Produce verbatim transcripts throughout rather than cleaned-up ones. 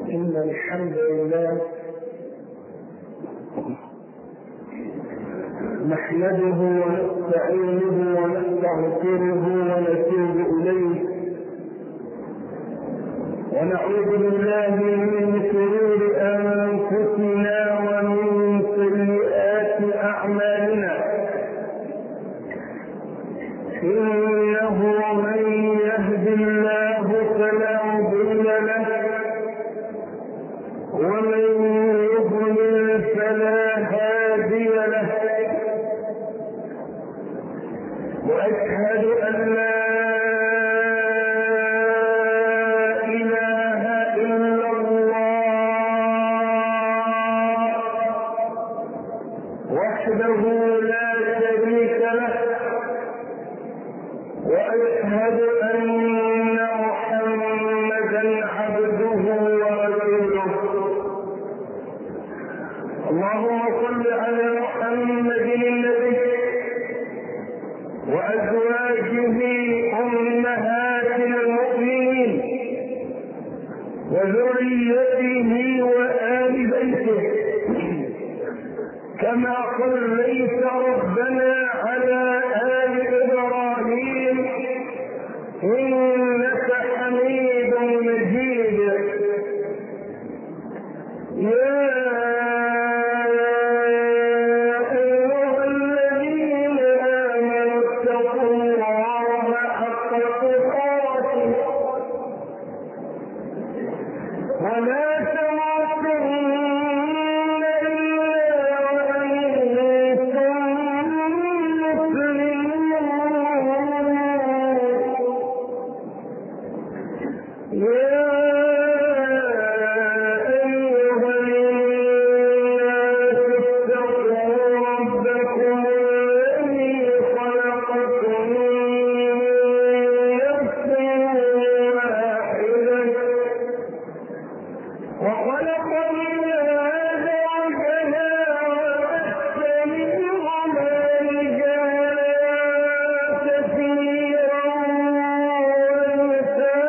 إن الحمد لله نحمده ونستعينه ونستغفره ونتوب إليه ونعوذ بالله من شرور أنفسنا ومن سيئات أعمالنا. إنه من يهد الله فلا مضل له ومن يضلل فلا هادي له. وأشهد أن لا إله إلا الله وحده لا شريك له. وأشهد أن محمدا عبده ورسوله. اللهم صل على محمد النبي وأزواجه أمهات المؤمنين وذريته وآل بيته كما صليت ربنا على آل إبراهيم إنك حميد مجيد. يا أيها الذين آمنوا اتقوا الله حق تقاته ولا تموتن إلا وأنتم مسلمون. يا أيها الناس اتقوا ربكم الذي خلقكم من نفس واحدة وخلق منها زوجها وبث منهما رجالا كثيرا ونساء.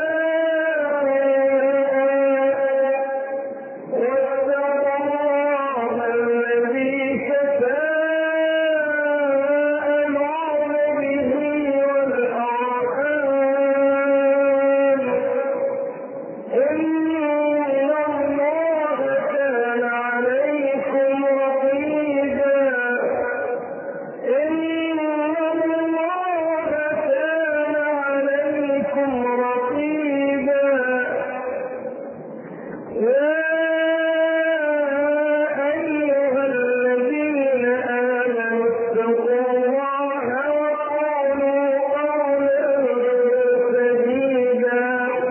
واتقوا الله الذي تساءلون به والأرحام إن الله كان عليكم رقيبا. إن الله كان عليكم رقيبا. يا أيها الذين آمنوا اتقوا الله وقولوا قولا سديدا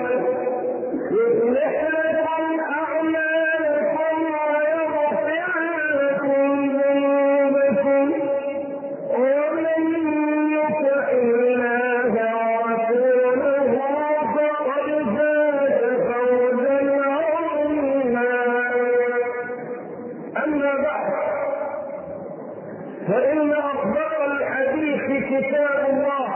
يصلح لكم أعمالكم ويغفر لكم ذنوبكم ومن يطع الله ورسوله فقد فاز فوزا عظيما. أما بعد فإن أصدق الحديث كتاب الله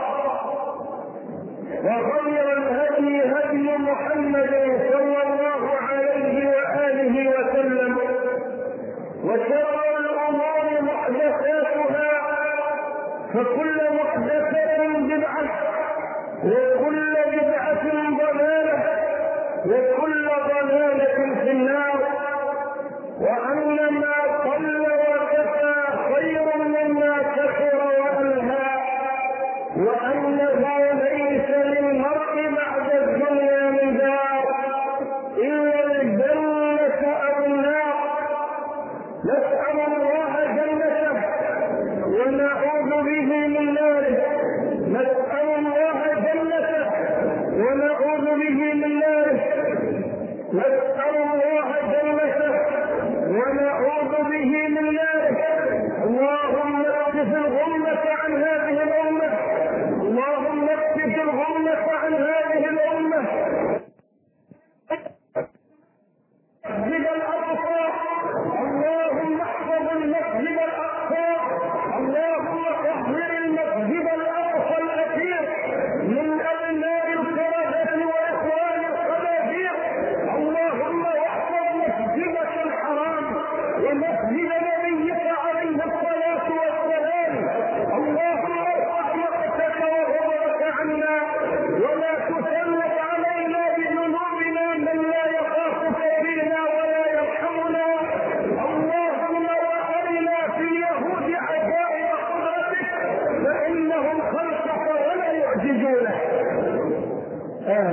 وخير الهدي هدي محمد صلى الله عليه وآله وسلم وشر الأمور محدثاتها فكل محدثة بدعة وكل بدعة ضلالة وكل ضلالة في النار. وأن ما قل وكفى خير مما كثر وألهى. وأنه ليس للمرء بعد الدنيا من دار إلا الجنة أو النار. نسأل الله جنته ونعوذ به من ناره. نسأل الله جنته ونعوذ به من ناره. نسأل الله جنته ونعوذ به من ناره. اللهم اكشف الغمة عن هذه الأمة. اللهم اكشف الغمة عن هذه الأمة. المسجد الأقصى اللهم احفظ المسجد الأقصى. اللهم طهر المسجد الأقصى الأخير من أبناء الكرامة وإخوان الخنازير. اللهم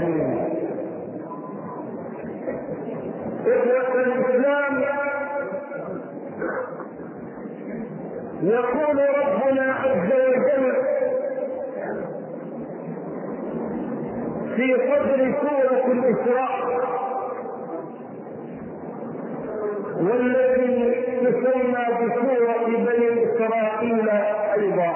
العالمين. إخوة الإسلام، يقول ربنا عز وجل في صدر سورة الإسراء والتي تسمى بسورة بني إسرائيل أيضا،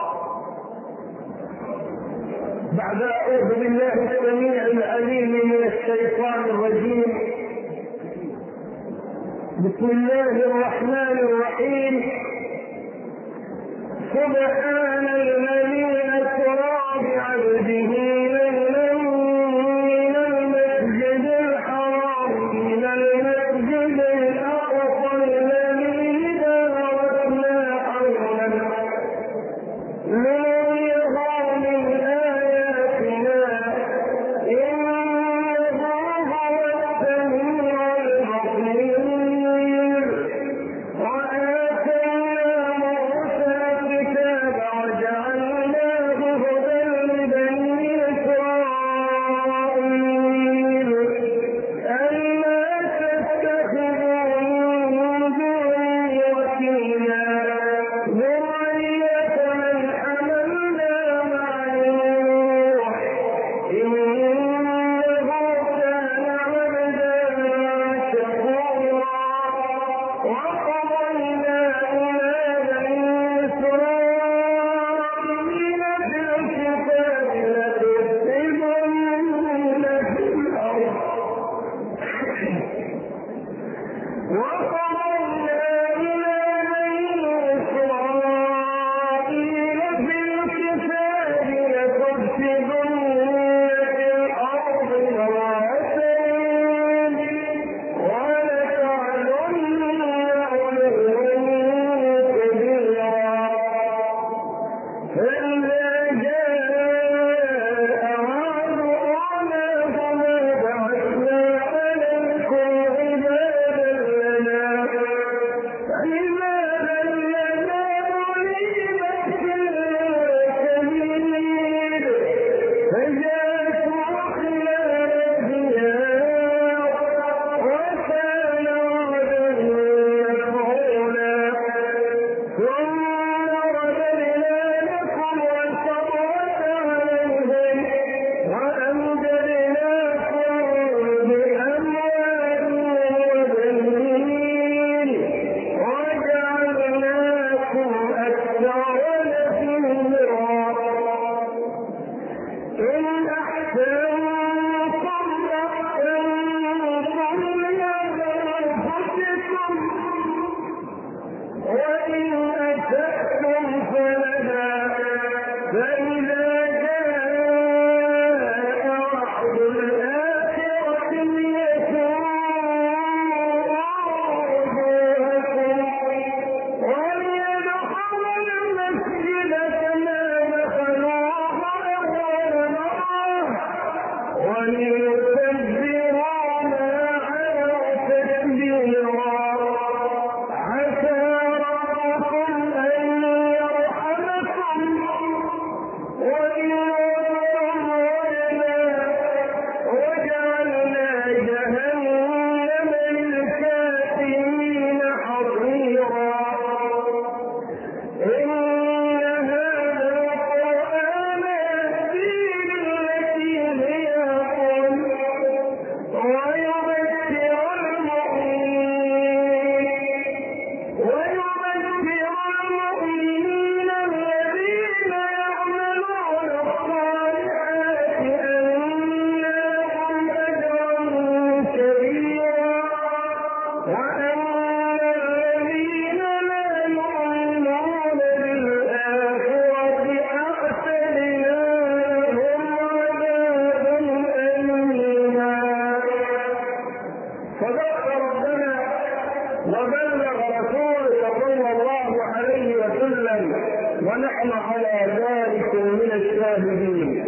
بعد أعوذ بالله السميع العليم من الشيطان الرجيم، بسم الله الرحمن الرحيم. سبحان الذي أسرى بعبده ليلا من المسجد الحرام إلى المسجد الأقصى الذي باركنا حوله لنريه من آياتنا إنه هو السميع البصير. ونحن على ذلك من الشاهدين.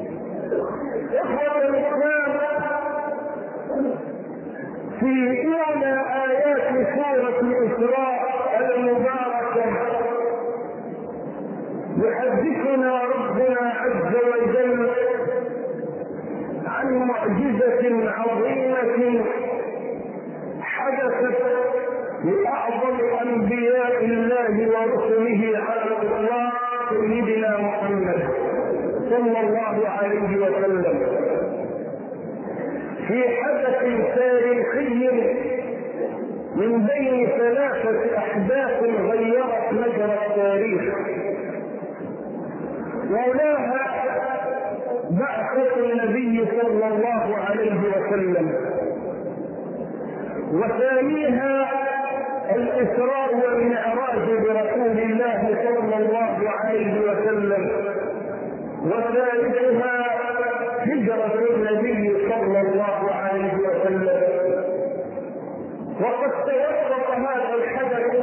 إخوة الإسلام، في إحدى آيات سورة الإسراء المباركة يحدثنا ربنا عز وجل عن معجزة عظيمة حدثت لأعظم أنبياء الله ورسله على الإطلاق سيدنا محمد صلى الله عليه وسلم في حدث تاريخي من بين ثلاثة أحداث غيرت مجرى التاريخ، ولاها بعثة النبي صلى الله عليه وسلم، وثانيها الإسراء والمعراج برسول الله صلى الله عليه وسلم، وثالثها هجرة النبي صلى الله عليه وسلم. وقد توسط هذا الحدث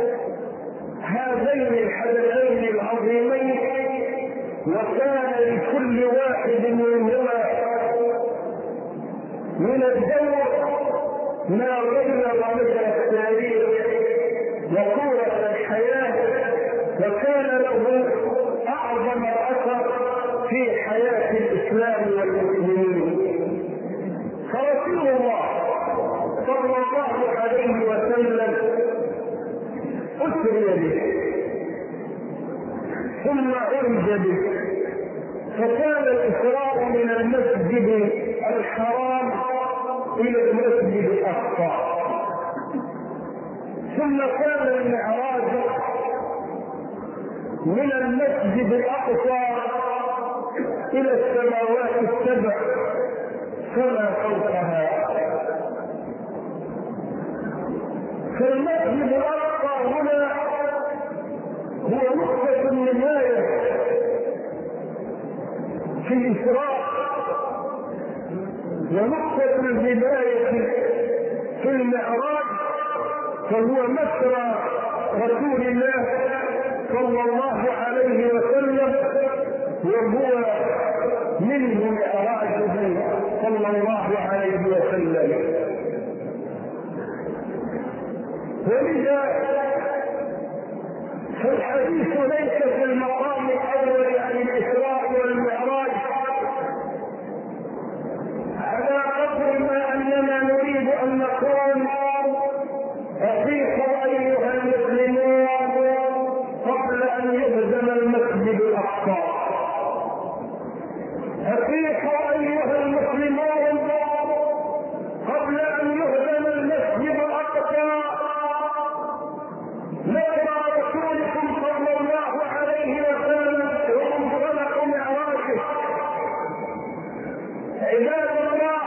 هذين الحدثين العظيمين، وكان لكل واحد منهما من الدور ما غير مجرى التاريخ وقوة الحياة، وكان له أعظم أثر في حياة الإسلام والمسلمين. فرسول الله صلى الله عليه وسلم أسري به ثم عرج به، فكان الإسراء من المسجد الحرام إلى المسجد الأقصى، ثم كان المعراج من المسجد الأقصى إلى السماوات السبع فما فوقها. فالمسجد الأقصى هنا هو نقطة النهاية في الإسراء ونقطة البداية في المعراج، فهو مسرى رسول الله صلى الله عليه وسلم، وهو منه معراجه صلى الله عليه وسلم. ولذا فالحديث ليس في المقام الأول عن الإسراء والمعراج على قدر ما أننا نريد أن نقول أحيطوا أيها المسلمون قبل أن يهدم المسجد الأقصى، أحيطوا أيها المسلمون قبل أن يهدم المسجد الأقصى، لما رسولكم صلى الله عليه وسلم وانطلق معراجه. عباد الله،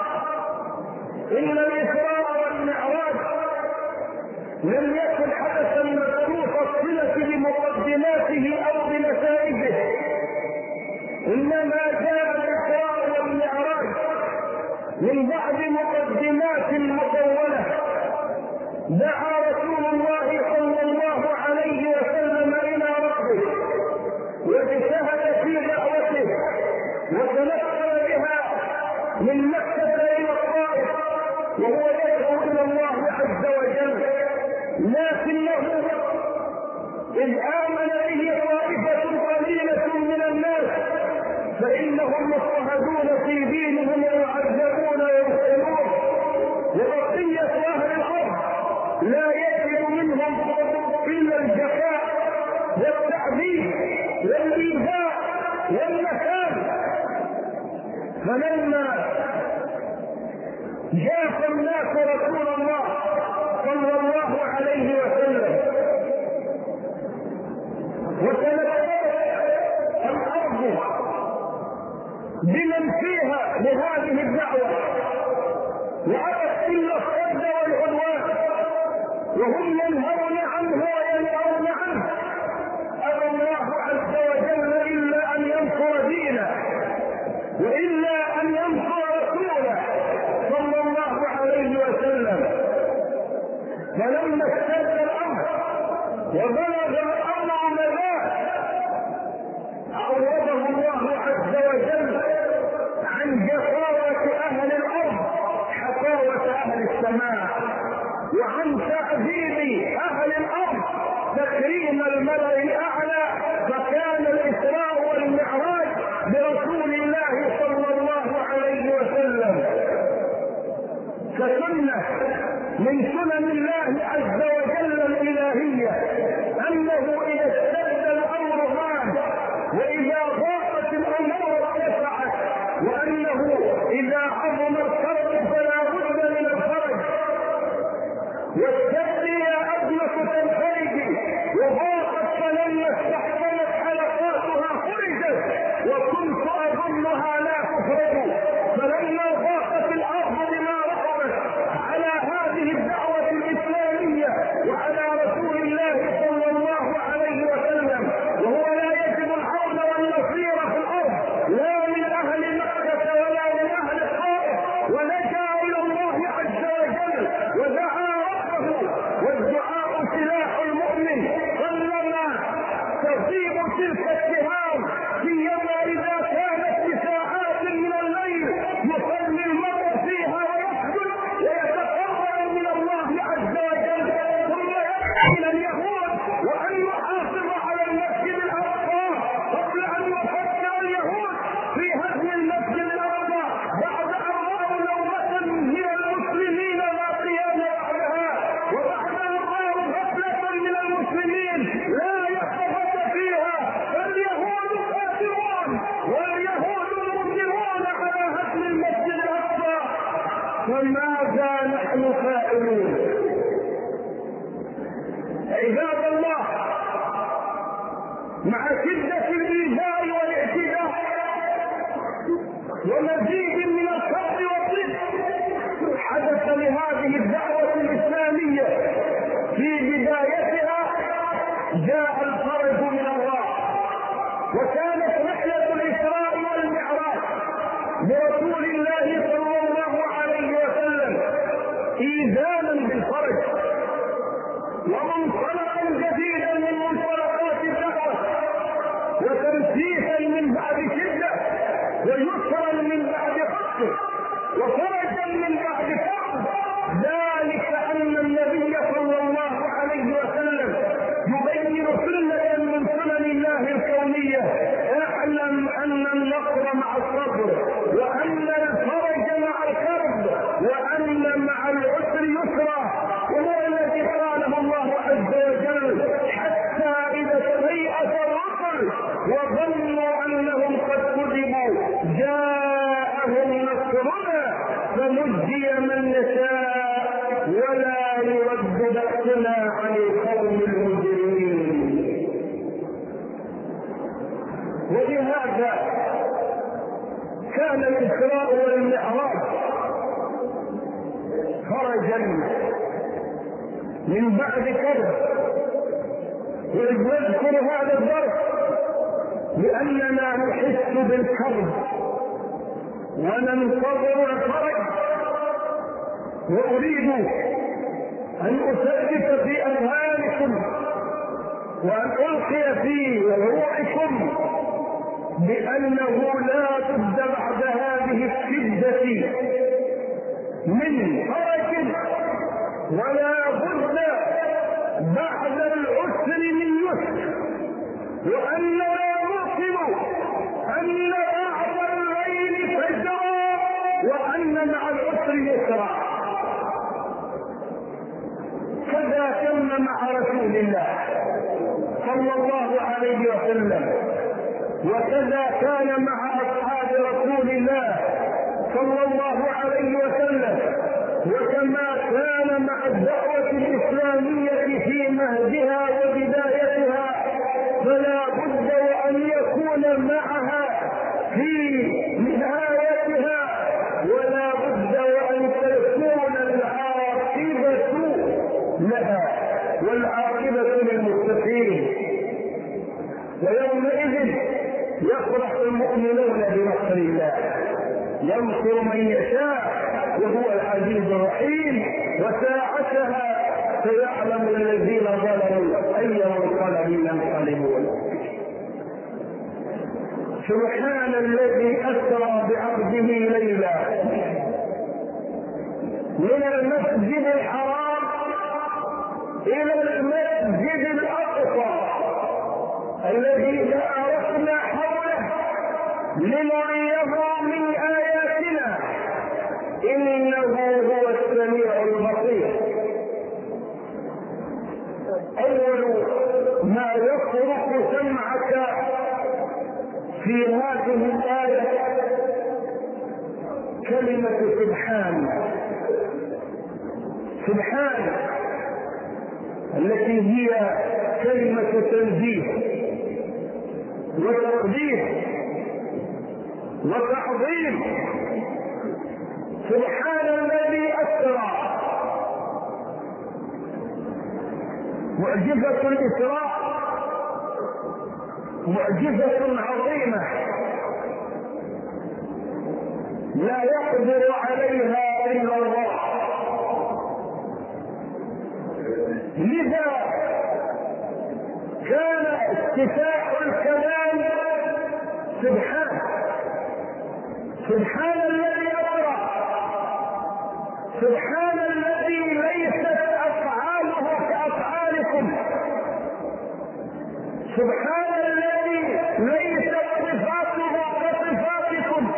إن الإسراء والمعراج لم يكن حدثا مكشوف الصلة بمقدماته أو بنتائجه، إنما جاء الإسراء والمعراج من بعد مقدمات مطولة. دعا رسول الله صلى الله عليه وسلم إلى ربه واجتهد في دعوته وتنقل بها من مكة إلى الطائف وهو يدعو إلى الله عز وجل، لكنه إذ آمن به طائفة قليلة من الناس فإنهم مضطهدون في دينهم ويعذبون ويسألون، وبقية أهل الأرض لا يجد منهم إلا الجفاء والتعذيب والإيذاء والمكان. فلما جاء الناس رسول الله صلى الله عليه وسلم وتلقت الأرض بمن فيها لهذه الدعوة وأبت إلا الصد والعدوان وهم ينهون عنه وينهون عنه، أبى الله عز وجل إلا أن ينصر دينه وإلا أن ينصر رسوله صلى الله عليه وسلم. فلما اشتد الأمر وبلغ الأمر مداه عوضه الله عز وجل عن جفاوة أهل الأرض حفاوة أهل السماء، وعن تعذيب أهل الأرض تكريم الملأ الأعلى. فكان الإسراء والمعراج برسول الله صلى الله عليه وسلم سنة من سنن الله عز وجل الإلهية أنه إذا اشتد الأمر هان، وإذا ضاقت الأمور اتسعت، وأنه إذا عظم الكرب فلا بد من الفرج. والشد يا ابنة تنفرجي، وضاقت فلما استحكمت حلقاتها فرجت، وكنت اظنها لا تفرج. فلما ضاقت الارض بما رحبت على هذه الدعوة الاسلامية وعلى رسول الله صلى الله عليه وسلم، وهو لا يجد العون والنصير في الارض لا من اهل مكة ولا من اهل الطائف، ولجأ الى الله عز وجل ودعا ربه، والدعاء سلاح المؤمن. قلما تصيب تلك السهام سيما اذا كانت بساعات من الليل يصلي المرء فيها ويسجد ويتقرب من الله عز وجل، ثم يدعو الى اليهود وان يحافظ على المسجد الاقصى قبل ان يفكر اليهود في هدم المسجد الاقصى بعد ان راوا نومه من المسلمين لا قيام بعدها، وبعد ان راوا غفله من المسلمين لا يقظه فيها. فاليهود كافرون واليهود مصرون على هدم المسجد الاقصى، فماذا نحن فاعلون؟ عباد الله، مع شدة الإيذاء والاعتداء ومزيد من الكفر والضد حدث لهذه الدعوة الإسلامية في بدايتها جاء الفرج من الله، وكانت رحلة الإسراء والمعراج برسول الله صلى الله عليه وسلم إيذانا بالفرج ومنطلقا جديدا من منطلقات الدعوة، وتمسيكا من بعد شدة، ويسرا من بعد قصر، وفرجا من بعد كعب. ذلك أن النبي صلى الله عليه وسلم يبين سنة من سنن الله الكونية. اعلم أن النصر مع الصبر، وأن الفرج مع الكرب، وأن مع العسر يسرا، وهو الذي قاله الله عز وجل: حتى إذا استيأس الرسل وظنوا أنهم قد كذبوا جاءهم نصرنا فنجي من نشاء ولا يرد بأسنا عن القوم المجرمين. ولهذا كان الإسراء والمعراج فرجا من بعد كرب. وإذ نذكر هذا الدرس لأننا نحس بالكرب وننتظر الفرج، وأريد أن أثبت في أذهانكم وأن ألقي في روعكم بأنه لا بد بعد هذه الشدة من فرج، ولا بد بعد العسر من يسر، وأننا نوقن أن بعد الليل فجرا، وأن مع العسر يسرا. كذا كان مع رسول الله صلى الله عليه وسلم، وكذا كان مع أصحاب رسول الله صلى الله عليه وسلم، وكما كان مع الدعوة الإسلامية في مهدها وبدايتها، فلا بد وأن يكون معها في نهايتها، ولا بد وأن تكون العاقبة لها، والعاقبة للمتقين. ويومئذ يفرح المؤمنون بنصر الله، ينصر من يشاء وهو العزيز الرحيم، وساعتها سيعلم الذين ظلموا أي منقلب ينقلبون. سبحان الذي أسرى بعبده ليلا من المسجد الحرام إلى المسجد الأقصى الذي باركنا حوله لنريه من آياتنا إنه هو السميع عظيم. اول ما يصرف سمعك في هذه الآية كلمة سبحان. سبحان التي هي كلمة تنزيه وتقديس وتعظيم. سبحان الذي أسرى. معجزة الإسراء معجزة عظيمة لا يقدر عليها إلا الله. لذا كان افتتاح الكلام سبحان. سبحان الذي أسرى. سبحان الذي ليست أفعاله كأفعالكم. سبحان الذي ليست صفاته كصفاتكم.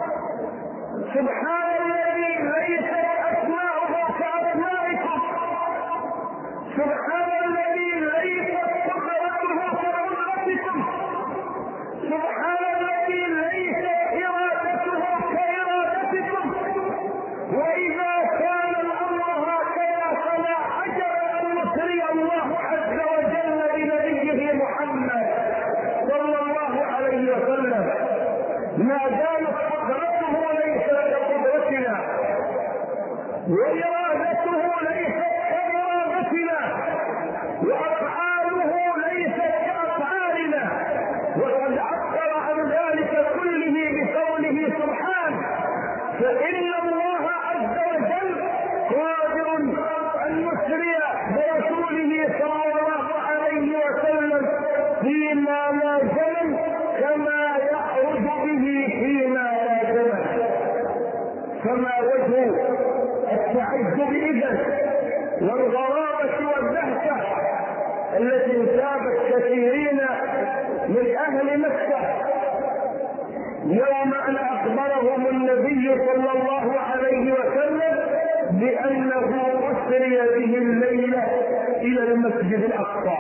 سبحان الذي ليست أسماؤه كأسمائكم. سبحان الذي ليست قدرته كقدرتكم. سبحان الذي ليست إرادته كإرادتكم. وإذا كان الأمر هكذا فلا عجب أن يسري الله عز وجل بنبيه محمد صلى الله عليه وسلم ما دامت قدرته ليست كقدرتنا وإرادته ليست كإرادتنا وأفعاله ليست كأفعالنا. وقد عبر عن ذلك كله بقوله سبحانه. فإن الله عز وجل قادر أن يسري برسوله صلى الله عليه وسلم فيما لا زمن كما يخرج به فيما لا زمن. فما وجه التعجب إذن والغرابة والدهشة التي انتابت كثيرين من أهل مكة يوم أن أخبرهم النبي صلى الله عليه وسلم بأنه أسري به الليلة إلى المسجد الأقصى.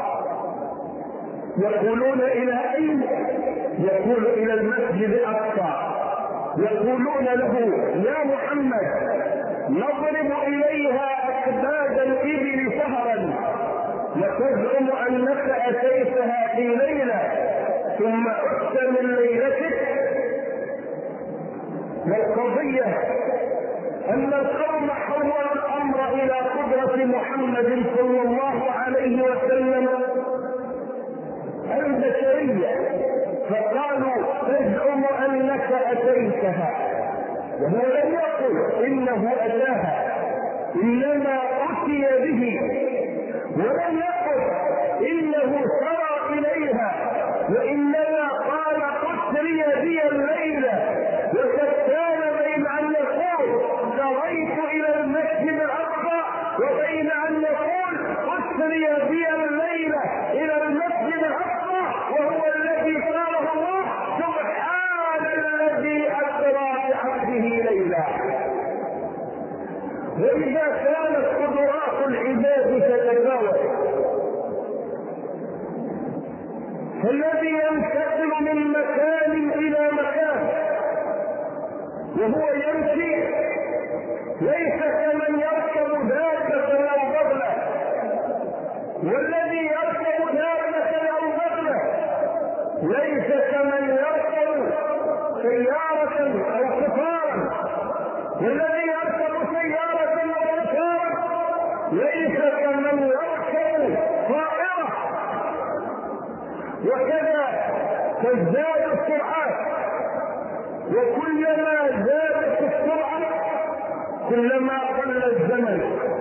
يقولون إلى أين؟ يقول إلى المسجد الأقصى. يقولون له يا محمد نضرب إليها أكباد الإبل سهرا وتزعم أنك أتيتها في ليلة ثم عدت من ليلتك. والقضية أن القوم حولوا الأمر إلى قدرة محمد صلى الله عليه وسلم البشرية فقالوا تزعم أنك أتيتها وهو لم يقل إنه أتاها إنما أتي به ولم يقل إنه سرى إليها وإنما قال أسري بي الليلة. وكان بين أن يقول سريت إلى المسجد الأقصى وبين أن يقول أسري بي الليلة إلى المسجد الأقصى وهو الذي قاله الله سبحان الذي أسرى بعبده ليلا. وإذا كانت قدرات العباد تتفاوت فالذي ينتقل من مكان إلى مكان وهو يمشي ليس كمن يركب دابة أو بغلة. والذي يركب دابة أو بغلة ليس كمن يركب سيارة أو قطارا. والذي يركب سيارة أو قطارا ليس كمن يركب طائرة. وكذا تزداد السرعات وكلما زادت السرعة كلما قل الزمن.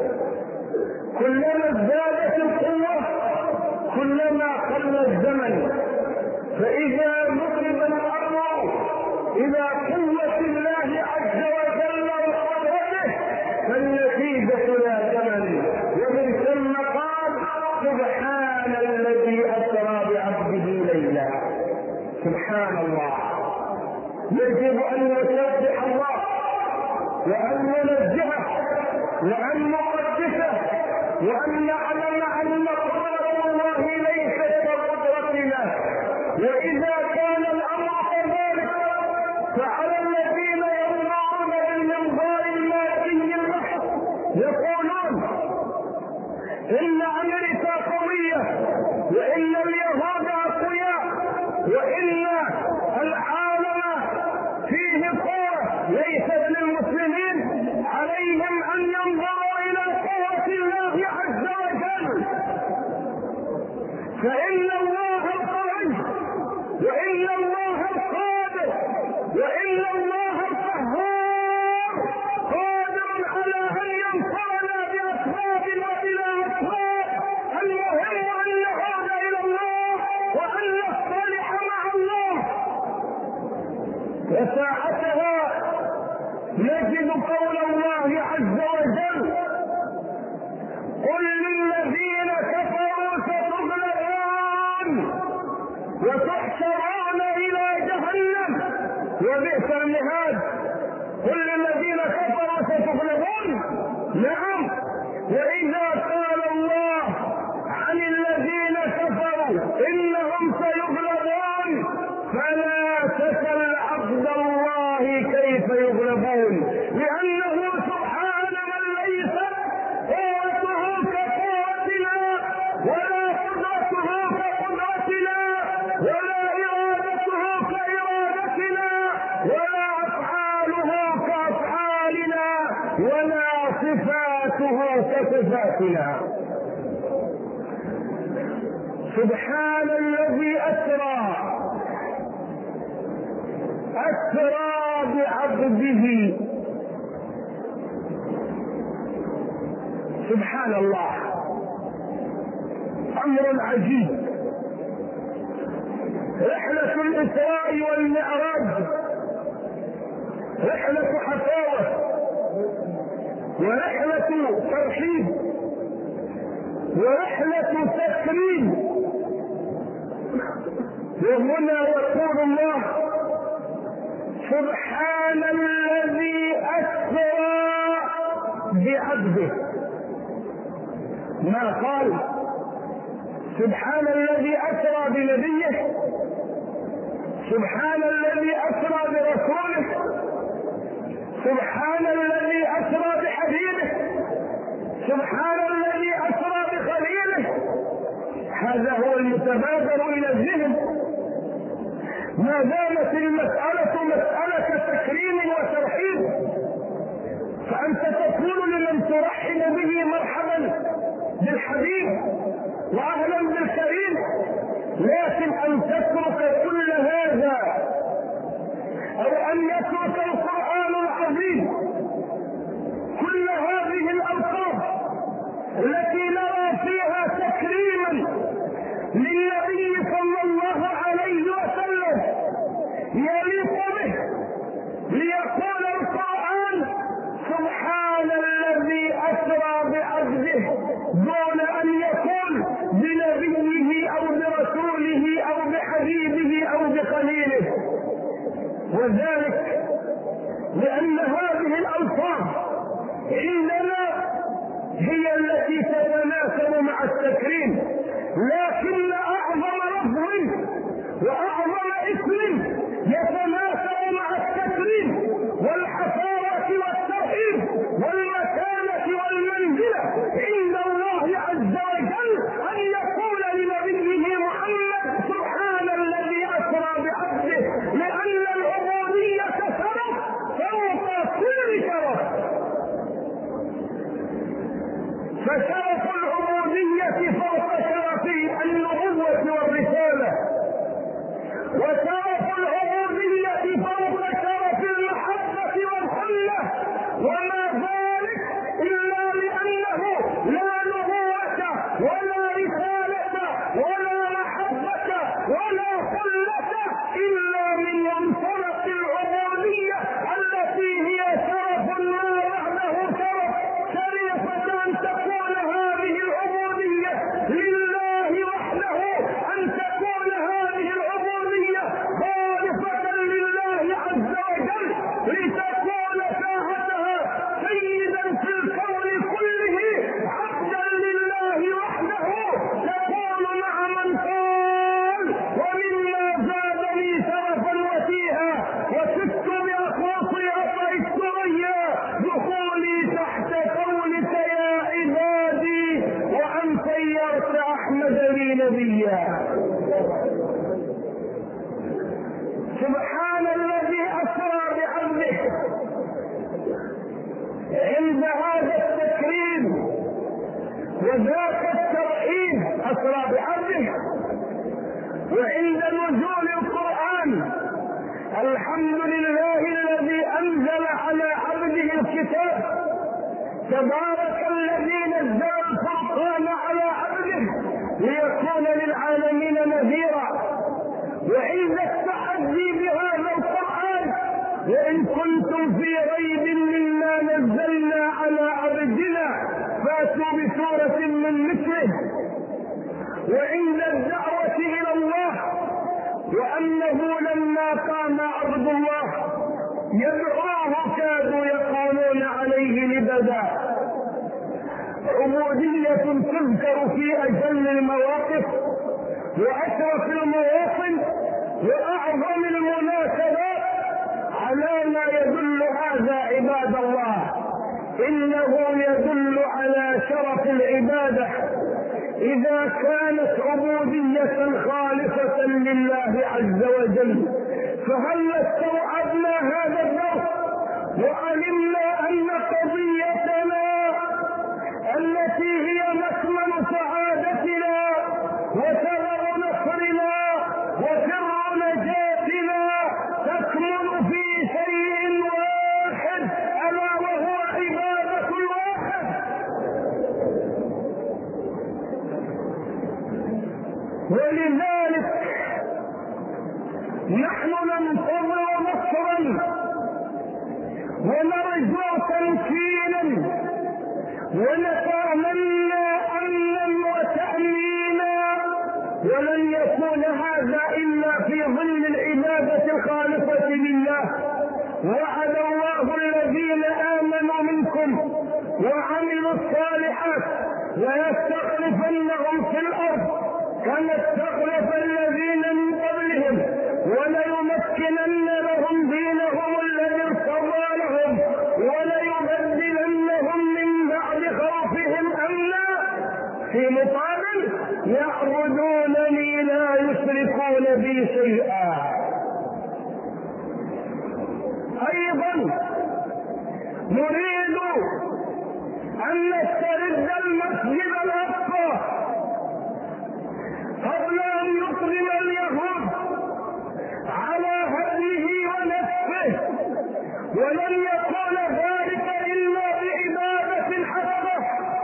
كلما ازدادت القوة كلما قل الزمن. فإذا نقل الأمر إلى قوة الله عز وجل وقدرته فالنتيجة لا زمن. ومن ثم قال سبحان الذي أسرى بعبده ليلا. سبحان الله. يجب أن نسبح الله وأن ننزهه وأن نقدسه وأن نعلم أن قدرة الله ليست كقدرتنا. وإذا كان الأمر كذلك فعلى الذين يرضون بالمنظار المادي المحض يقولون إن أمريكا قوية وإن اليهود أقوياء وإن العالم فيه قوة ليست للمسلمين، عليهم أن ينظروا إلى قوة الله عز وجل، فإن الله القوي وإن الله القادر وإن الله القهار قادر على أن ينصرنا بأسباب وبلا أسباب. المهم أن نعود إلى الله وأن نصطلح مع الله، وساعتها نجد قول الله عز وجل: قل للذين كفروا ستغلبون وتحشرون إلى جهنم وبئس المهاد. قل للذين كفروا ستغلبون، نعم. وإذا قال الله عن الذين كفروا إنهم سيغلبون فلا تسل عبد الله كيف يغلبون، لأنه سبحانه من ليس قوته كقوتنا ولا قدرته كقدرتنا ولا إرادته كإرادتنا ولا أفعاله كأفعالنا ولا صفاته كصفاتنا. سبحان الذي أسرى أسرى بعبده. سبحان الله، أمر عجيب. رحلة الإسراء والمعراج رحلة حفاوة ورحلة ترحيب ورحلة تكريم. وهنا يقول الله: سبحان الذي أسرى بعبده. ما قال سبحان الذي أسرى بنبيه، سبحان الذي أسرى برسوله، سبحان الذي أسرى بحبيبه، سبحان الذي أسرى بخليله. هذا هو المتبادر إلى الذهن. ما دامت المسألة مسألة تكريم وترحيب فأنت تقول لمن ترحب به مرحبا بالحبيب وأهلا بالكريم، لكن أن تترك كل هذا أو أن يترك القرآن العظيم كل هذه الألفاظ التي نرى فيها تكريما للنبي صلى الله عليه وسلم يليق به، ليقول القرآن: سبحان الذي أسرى بعبده، دون أن يقول بنبيه أو برسوله أو بحبيبه أو بخليله. وذلك لأن هذه الألفاظ عندنا هي التي تتناسب مع التكريم، لكن أعظم لفظ وأعظم اسم يتناسب مع التكريم والحفاوة والترحيب والمكانة والمنزلة عند الله عز وجل أن يقول لنبيه محمد: سبحان الذي أسرى بعبده، لأن العبودية شرف فوق كل شرف. فشرف العبودية فوق شرف النبوة والرسالة، وشرف العبودية وذاك التوحيد أسرى بعبده. وعند نزول القرآن الحمد لله الذي أنزل على عبده الكتاب، تبارك الذي نزل الفرقان على عبده ليكون للعالمين نذيرا. وعند التحدي بهذا القرآن وإن كنتم في ريب مما نزلنا على عبدنا فاتوا بسورة من مثله. وعند الدعوة إلى الله وأنه لما قام عبد الله يدعوه كادوا يقولون عليه لبدا. عبودية تذكر في أجل المواقف وأشرف المواطن وأعظم المناسبات على ما يدل هذا عباد الله. إنه يدل على شرف العبادة إذا كانت عبودية خالصة لله عز وجل. فهل استوعبنا هذا الدرس وعلمنا أن قضيتنا التي هي مكمن سعادتنا وسبب نصرنا وسر نجاتنا تكمن في شيء واحد ألا وهو عبادة الواحد. ولذلك نحن ننتظر نصرا ونرجو تمكينا ونتمنى امنا وتامينا، ولن يكون هذا الا في ظل العباده الخالصه لله. وعد الله الذين امنوا منكم وعملوا الصالحات ويستخلفنهم في الارض كما استخلف الذين من قبلهم وليمكنن لهم دينهم الذي ارتضى لهم وليبدلنهم من بعد خوفهم امنا في مقابل يعبدونني لا يشركون بي شيئا. ايضا نريد ان نسترد المسجد الاقصى قبل ان يقدم اليهود على هديه ونفسه، ولن يكون ذلك الا بعباده حقه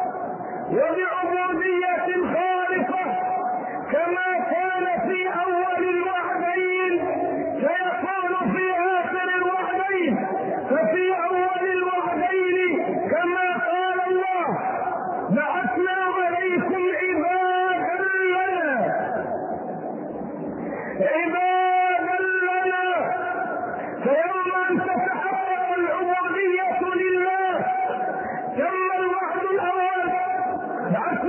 وبعبوديه خالصه كما كان في اول الوعدين سيكون في اخر الوعدين. ففي اول الوعدين كما قال الله بعثنا عليكم عبادا لنا عبادا لنا. فيوم ان تتحقق العبودية لله تم الوعد الاول بعث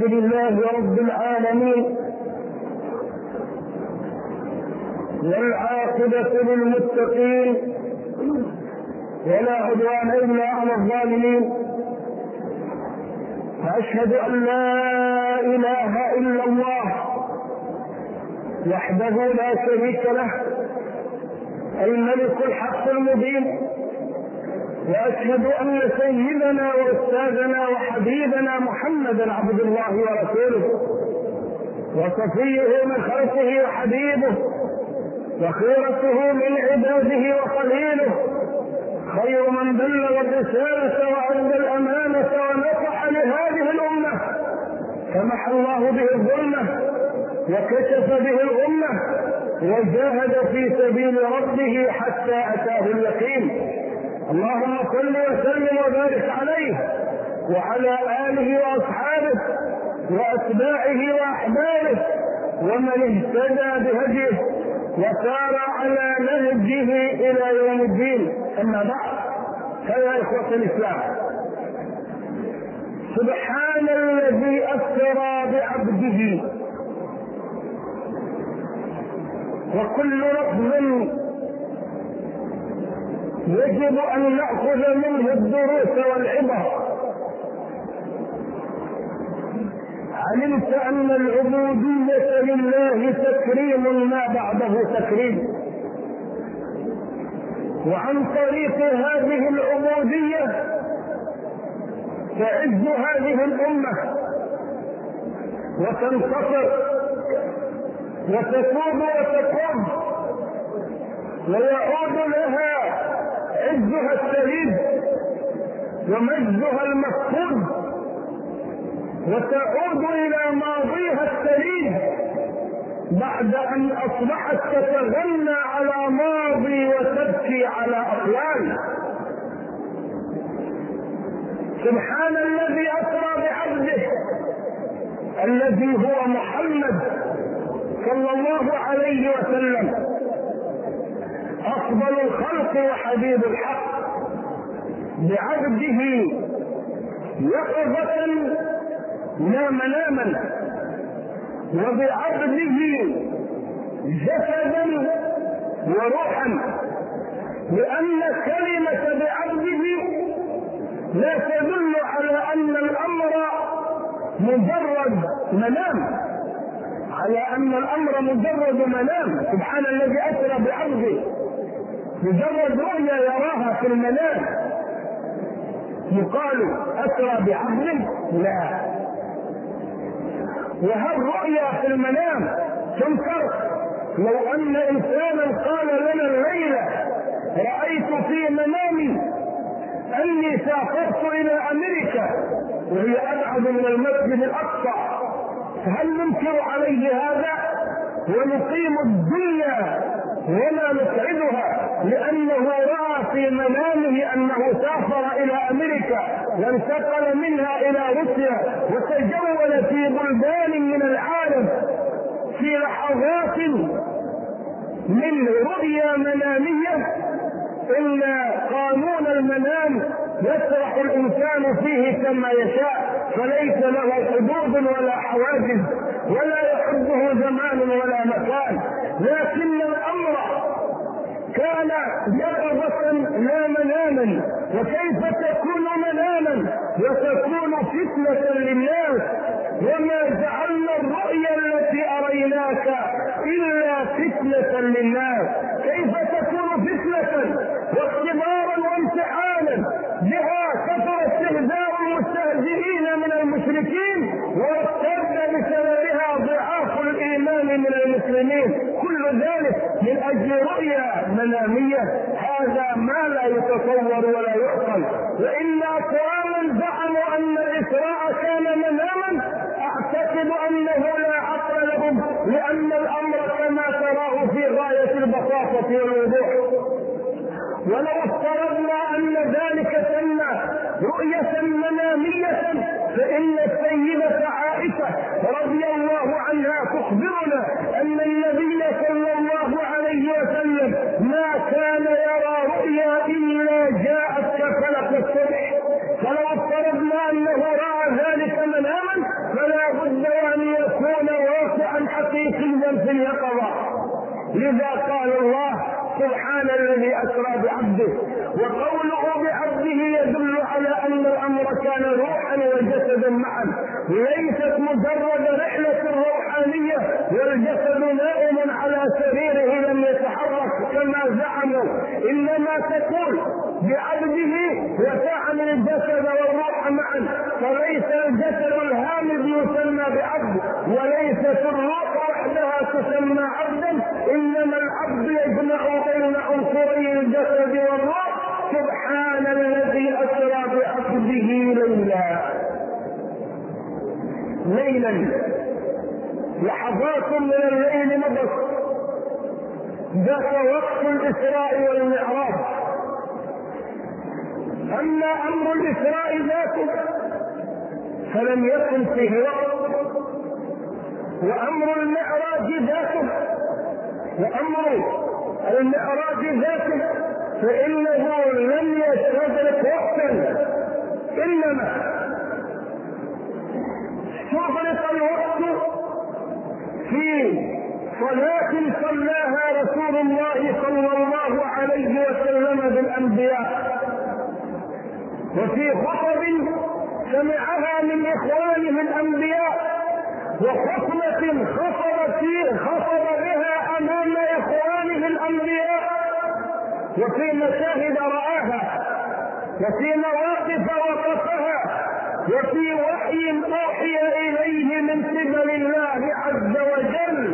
لله رب العالمين، والعاقبة للمتقين، ولا عدوان إلا على الظالمين. وأشهد أن لا إله إلا الله وحده لا شريك له، الملك الحق المبين. وأشهد أن سيدنا وأستاذنا وحبيبنا محمدا عبد الله ورسوله، وصفيه من خلقه وحبيبه، وخيرته من عباده وخليله، خير من بلغ الرسالة وأدى الأمانة ونصح لهذه الأمة، فمحى الله به الظلمة وكشف به الغمة، وجاهد في سبيل ربه حتى أتاه اليقين. اللهم صل وسلم وبارك عليه وعلى آله وأصحابه وأتباعه وأحبابه ومن اهتدى بهديه وسار على نهجه إلى يوم الدين. أما بعد، فيا إخوة الإسلام، سبحان الذي أسرى بعبده، وكل لفظ يجب أن نأخذ منه الدروس والعبر. علمت أن العبودية لله تكريم ما بعده تكريم، وعن طريق هذه العبودية تعز هذه الأمة وتنتصر وتتوب وتقوم، ويعود لها عزها الشديد ومجدها المفقود، وتعود إلى ماضيها السليم بعد أن أصبحت تتغنى على ماضي وتبكي على أقوال. سبحان الذي أسرى بعبده الذي هو محمد صلى الله عليه وسلم، أفضل الخلق وحبيب الحق، بعبده يقظة لا مناما، وبعبده جسدا وروحا، لأن كلمة بعبده لا تدل على أن الأمر مجرد منام، على أن الأمر مجرد منام. سبحان الذي أسرى بعبده، مجرد رؤيا يراها في المنام يقال أسرى بعبده؟ لا. وهل رؤيا في المنام تنكر؟ لو أن إنسانا قال لنا الليلة رأيت في منامي أني سافرت إلى أمريكا وهي أبعد من المسجد الأقصى، فهل ننكر عليه هذا ونقيم الدنيا ولا نسعدها لأنه رأى في منامه أنه سافر إلى أمريكا وانتقل منها إلى روسيا وتجول في بلدان من العالم في لحظات من رؤيا منامية؟ إن قانون المنام يسرح الإنسان فيه كما يشاء، فليس له حدود ولا حواجز ولا يحده زمان ولا مكان. لكن الأمر كان يقظة لا مناما، وكيف تكون مناما وتكون فتنة للناس؟ وما جعلنا الرؤيا التي أريناك إلا فتنة للناس. كيف تكون فتنة واختبارا وامتحانا بها كثر استهزاء المستهزئين من المشركين وارتد بسببها ضعاف الإيمان من المسلمين؟ كل ذلك من أجل رؤيا منامية، هذا ما لا يتصور ولا يعقل. وإن أقواما زعموا أن الإسراء كان مناما، أعتقد أنه لا عقل لهم، لأن الأمر كما تراه في غاية البساطة والوضوح. ولو افترضنا أن ذلك كان رؤية منامية، فإن السيدة عائشة رضي الله عنها تخبرنا أن النبي صلى الله عليه وسلم ما كان يرى رؤيا إلا جاءت كفلق الصبح. فلو افترضنا أنه رأى ذلك مناما فلا حقيقيا في اليقظة. لذا قال الله سبحان الذي أسرى بعبده، وقوله بعبده يدل على أن الأمر كان روحا وجسدا معا، ليست مجرد رحلة روحانية والجسد نائم على سريره لم يتحرك كما زعموا، إنما تكون بعبده وتعمل الجسد والروح معا. فليس الجسد الهامد يسمى بعبد، وليست الروح وحدها تسمى عبدا، إنما العبد يجمع بين عنصري الجسد والروح. سبحان الذي أسرى بعبده ليلا ليلا لحظات من الليل مضت، ذاك وقت الإسراء والمعراج. أما أمر الإسراء ذاته فلم يكن فيه وقت، وأمر المعراج ذاته وأمر المعراج ذاته فإنه لم يستغرق وقتا، إنما استغرق الوقت في صلاة صلاها رسول الله صلى الله عليه وسلم بالأنبياء، وفي خطب سمعها من إخوانه الأنبياء، وخطبة خطب فيه خطب بها أمام إخوانه الأنبياء، وفي مشاهد رآها، وفي مواقف وقفها، وفي وحي أوحي إليه من قبل الله عز وجل.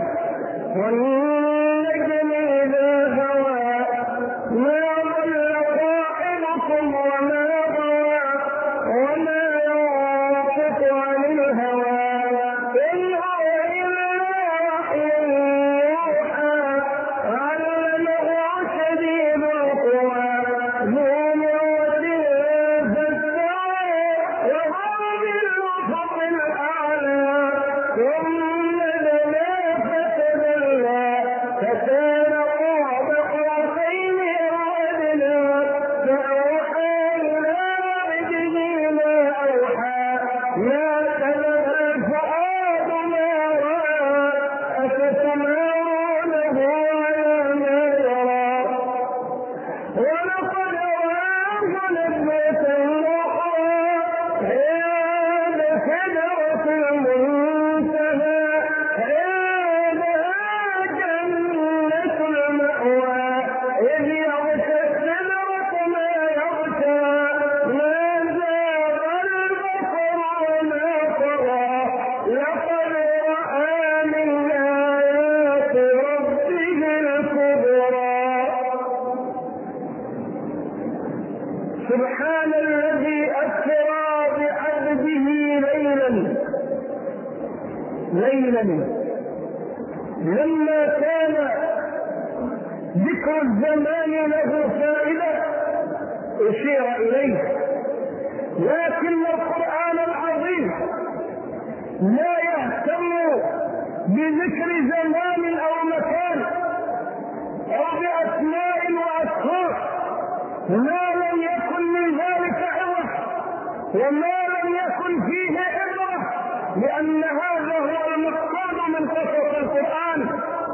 والنجم إذا هوى ما ضل صاحبكم وما غوى وما ينطق عن الهوى إن هو إلا وحي يوحى علمه شديد القوى ذو مرة فاستوى وهو بالأفق الأعلى ثم دنا فتدلى فكان قاب قوسين أو أدنى فأوحى إلى عبده ما أوحى ما كذب الفؤاد ما رأى أفتمارونه على ما يرى ولقد رآه نزلة أخرى عند سدرة المنتهى عندها جنة المأوى إذ يغشى السدرة ما يغشى ما زاغ البصر وما طغى لقد رأى من آيات ربه الكبرى. سبحان الذي أسرى بعبده ليلا ليلا لما كان ذكر الزمان له فائدة أشير إليه، لكن القرآن العظيم لا يهتم بذكر زمان أو مكان أو بأسماء وأشخاص ما لم يكن من ذلك عوض وما لم يكن فيه عبرة، لأن هذا هو المقصود من قصص القرآن،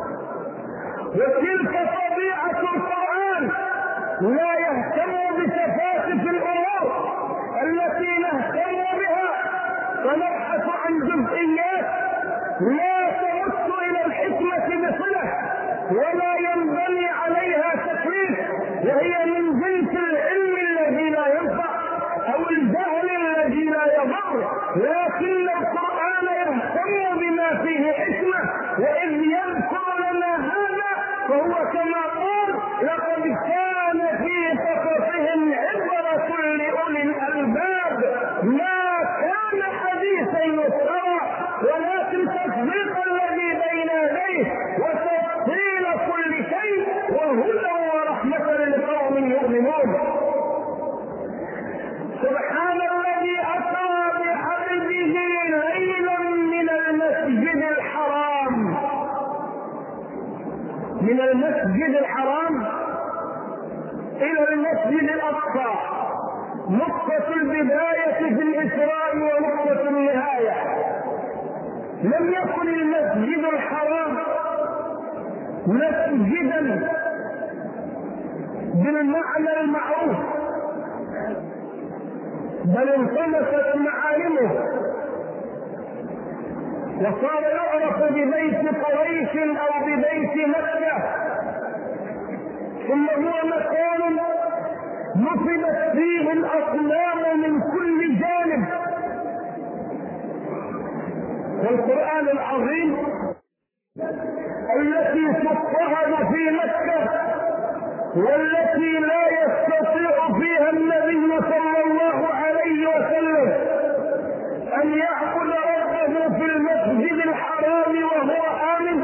وتلك طبيعة القرآن لا يهتم بتفاسف الأمور التي نهتم بها فنبحث عن جزئيات لا تمت إلى الحكمة بصلة ولا ينبني عليها تكليف، وهي من جنس العلم الذي لا ينفع أو الجهل الذي لا يضر، لكن القرآن يهتم بما فيه حكمة. وإذ يذكر لنا هذا فهو كما قال لقد كان في قصصهم عبرة لأولي الألباب ما كان حديثا يفترى ولكن تصديق الذي بين يديه وتفصيل كل شيء وهدى ورحمة لقوم يؤمنون. سبحان الذي أسرى بعبده ليلا من المسجد الحرام من المسجد الحرام إلى المسجد الأقصى، نقطة البداية في الإسراء ونقطة النهاية. لم يكن المسجد الحرام مسجدا بالمعنى المعروف، بل انطلقت معالمه وصار يعرف ببيت قريش او ببيت مكة، ثم هو مكان نصبت فيه الاصنام من كل جانب. والقرآن العظيم التي تضطهد في مكة والتي لا يستطيع فيها النبي صلى الله عليه وسلم ان يعبد ربه في المسجد الحرام وهو آمن،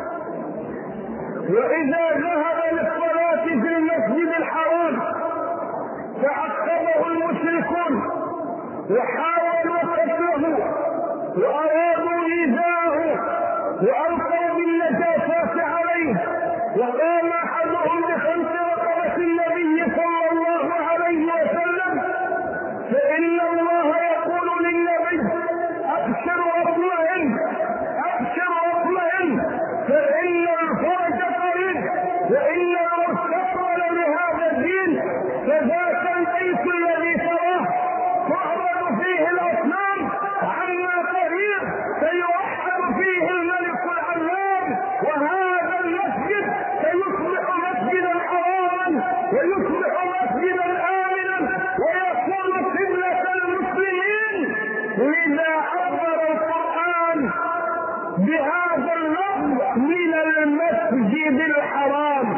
واذا ذهب للصلاة في المسجد الحرام تعقبه المشركون وحاولوا قتله وارادوا ايذاءه والقوا بالنجاسات عليه، وقام احدهم بخمس رقبة النبي صلى الله عليه وسلم، فان الله يقول للنبي ابشر واطمئن ابشر واطمئن فان الفرج قريب وان المستقبل لهذا الدين فذاك البيت الذي تراه تعرض فيه الاصنام عما قريب سيوحد فيه الملك العلام، وهذا المسجد سيصبح مسجدا حراما ويصبح مسجدا آمنا ويكون قبلة المسلمين. لذا عبر القرآن بهذا اللفظ من المسجد الحرام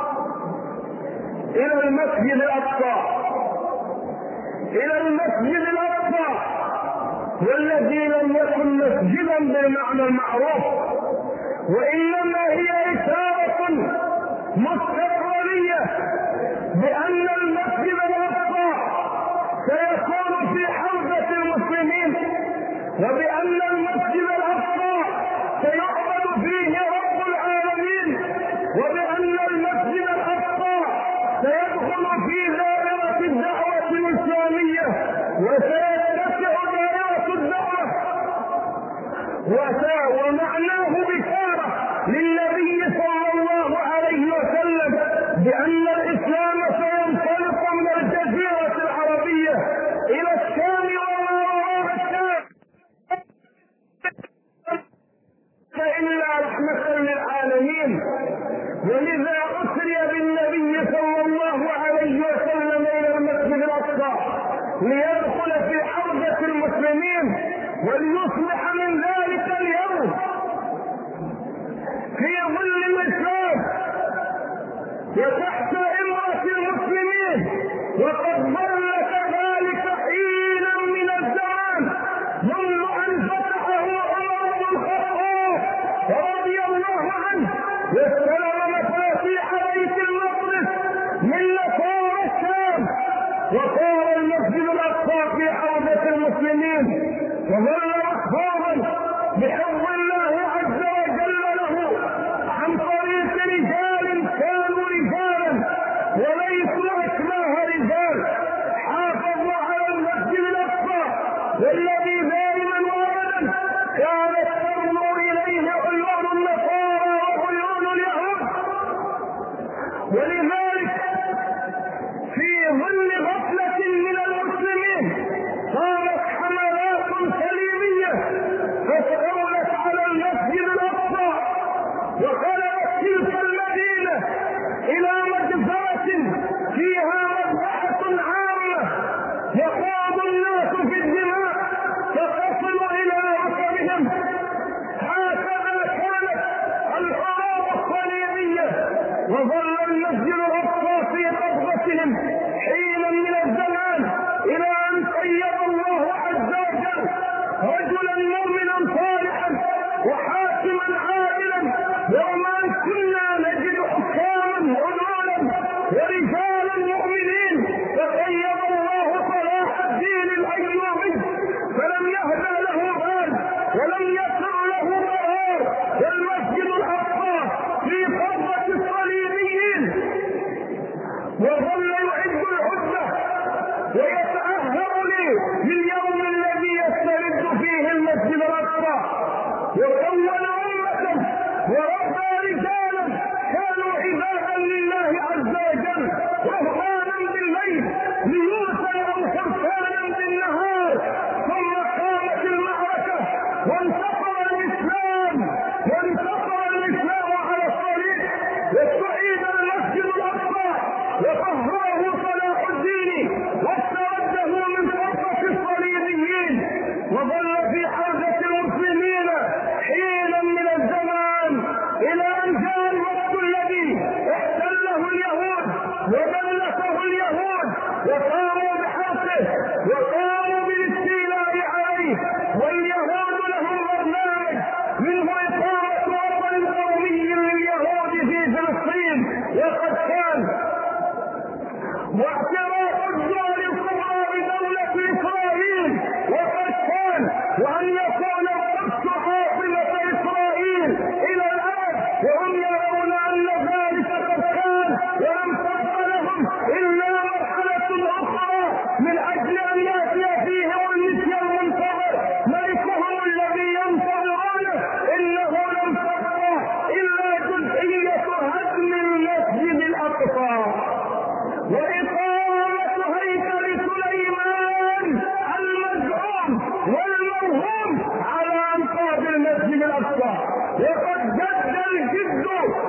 إلى المسجد الأقصى إلى المسجد الأقصى، والذي لم يكن مسجدا بالمعنى المعروف، وإنما هي إشارة مستقبلية بأن المسجد الأقصى سيكون في حوزة المسلمين، وبأن المسجد الأقصى سيعبد فيه رب العالمين، وبأن المسجد الأقصى سيدخل في دائرة الدعوة الإسلامية وسيتسع دائرة الدعوة، ومعناه بشارة للنبي صلى الله عليه وسلم بأن الإسلام سينطلق من الجزيرة العربية إلى الشام وما وراء الشام فإلا رحمة للعالمين. ولذا أسري بالنبي صلى الله عليه وسلم إلى المسجد الأقصى ليدخل في حوزة المسلمين وليصبح من ذلك اليوم في ظل الإسلام وتحت إمرة المسلمين، وقد ظل كذلك حينا من الزمان منذ أن فتحه عمر بن الخطاب رضي الله عنه واستلم مفاتيح بيت المقدس من نصارى الشام، وصار المسجد الأقصى في حوزة المسلمين وظل محفوظا بحفظ الله عز وجل له عن طريق رجال كانوا رجالا وليسوا أشباه رجال حافظوا على المسجد الأقصى، والذي دائما وابدا كانت تنظر إليه عيون النصارى وعيون اليهود. ولذلك في ظل غفلة من المسلمين قامت حملات سليمية فاستولت على المسجد الأقصى وقلبت تلك المدينة إلى مجزرة فيها مذبحة عامة يخوض الناس في الدماء فتصل إلى ركبهم. هكذا كانت الحروب الصليبية، وظل المسجد الأقصى في قبضتهم حينا من الزمان إلى أن قيض الله عز وجل رجلا مؤمنا صالحا وحاكما عادلا، يوم أن كنا نجد حكاما عدولا ورجالا مؤمنين فقيض الله صلاح الدين الأيوبي فلم يهدى له بال ولم يسر له قرار، والمسجد الأقصى في قبضة الصليبيين وملكه اليهود وقاموا بحرقه وقاموا بالاستيلاء عليه. واليهود لهم برنامج منه إقامة وطن قومي لليهود في فلسطين وقد كان، واعتراف الدول الكبرى بدولة إسرائيل وقد كان، وأن يكون القدس عاصمة إسرائيل إلى الآن، وهم يرون أن ذلك قد كان، ولم تبق لهم إلا مرحلة أخرى من أجل أن يأتي فيهم المثل المنتظر ملكهم الذي ينتظرونه. إنه لم تبق إلا جزئية هدم المسجد الأقصى وإقامة هيكل سليمان المزعوم والموهوم على أنقاض المسجد الأقصى. وقد جد الجد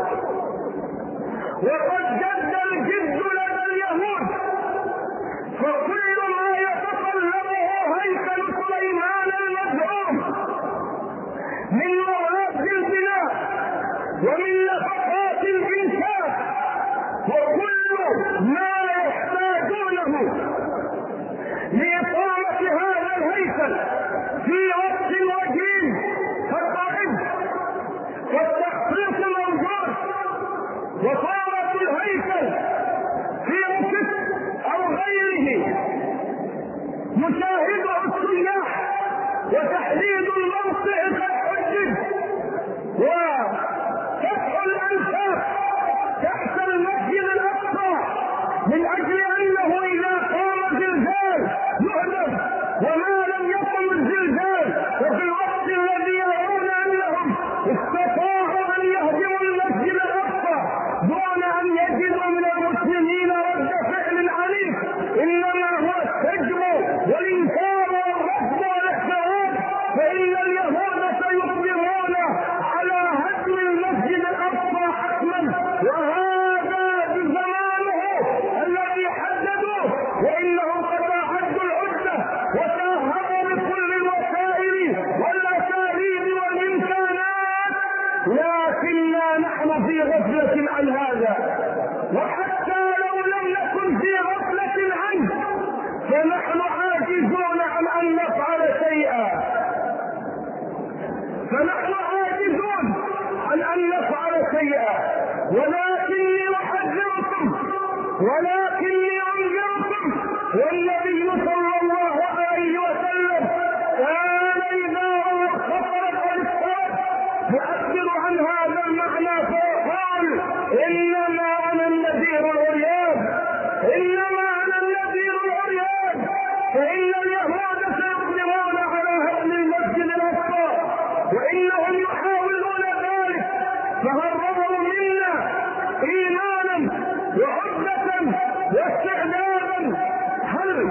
وقد جد الجد لدى اليهود، فكل ما يتطلبه هيكل سليمان المزعوم من مواد البناء ومن نفقات الإنشاء وكل ما يحتاجونه لإقامة هذا الهيكل في وقت وجيز فالضعيف والتخطيط موجود، وصارت الهيكل في مكس أو غيره مشاهده السياح وتحديد الموقع قد حدد وفتح الأنفاق تحت المسجد الأقصى من أجل أنه إذا قام زلزال يهدم، وما لم يقم الزلزال وفي الوقت الذي يرون أنهم استطاعوا أن يهدموا المسجد الأقصى دون أن يجدوا من المسلمين رد فعل عنيف، إنما هو السجن والإنكار والرفض والاحترام، فإن اليهود سيقدرون على هدم المسجد الأقصى حتما، وهذا بزمانه الذي حددوه، وإنهم قد أعدوا العدة وتأهبوا بكل الوسائل والأساليب والإمكانات، لكننا نحن في غفلة عن هذا. وحتى لو لم نكن في غفلة عنه فنحن عاجزون عن أن نفعل شيئا، فنحن عاجزون عن أن نفعل شيئا، ولكني أحذركم ولكني أنذركم. والنبي صلى الله عليه وسلم كان إذا رأى الخطر قد اقترب يؤثر عن هذا المعنى فيقول: إنما أنا النذير العريان، إنما أنا النذير العريان. فإن اليهود سيقدرون على هدم المسجد الأقصى وإنهم يحاولون ذلك، فهل رأوا منا إيمانا وعدة واستعدادا؟ هل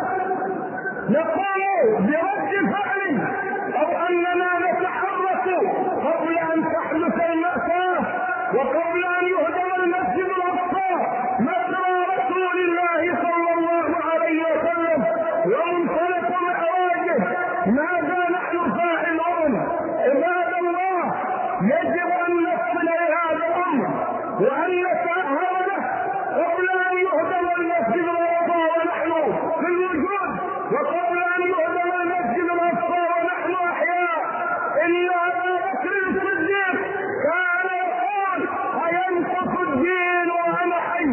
نقوم برد فعل أو أننا نتحرك قبل أن تحدث المأساة وقبل أن يهدم المسجد الأقصى مجرى رسول الله صلى الله عليه وسلم ومنطلق معراجه؟ ماذا نحن فاعلون؟ عباد الله، يجب أن نصل إلى هذا الأمر وأن نتأهل له قبل أن يهدم المسجد الأقصى ونحن في الوجود، وقبل أن يهدم المسجد الأقصى ونحن أحياء. إن أبا بكر الصديق كان يقول: أينقص الدين وأنا حي؟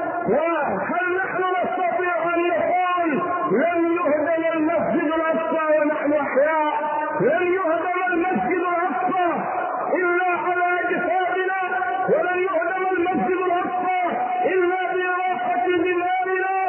وهل نحن نستطيع أن نقول لن يهدم المسجد الأقصى ونحن أحياء؟ لن يهدم المسجد الأقصى إلا على أجسادنا، ولن يهدم المسجد الأقصى إلا بإراقة دمائنا.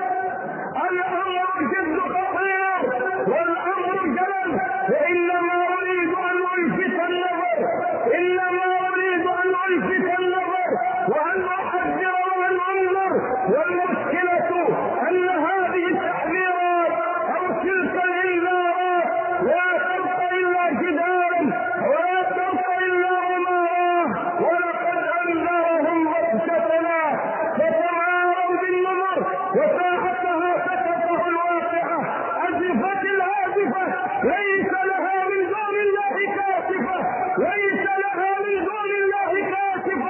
الأمر جد خطير والأمر جلل، وإنما أريد أن ألفت النظر إنما أريد أن ألفت النظر وأن أحذر وأن أنظر. والمشكلة أن هذه التحذيرات أو تلك الإنذارات لا تبقى إلا جدارا ولا تبقى إلا أمارا، ولقد أنذرهم بطشتنا فتماروا بالنظر وساعتها فتته الواقعة أزفت الآزفة ليس لها من دون الله كاشفة ليس لها من دون الله كاشفة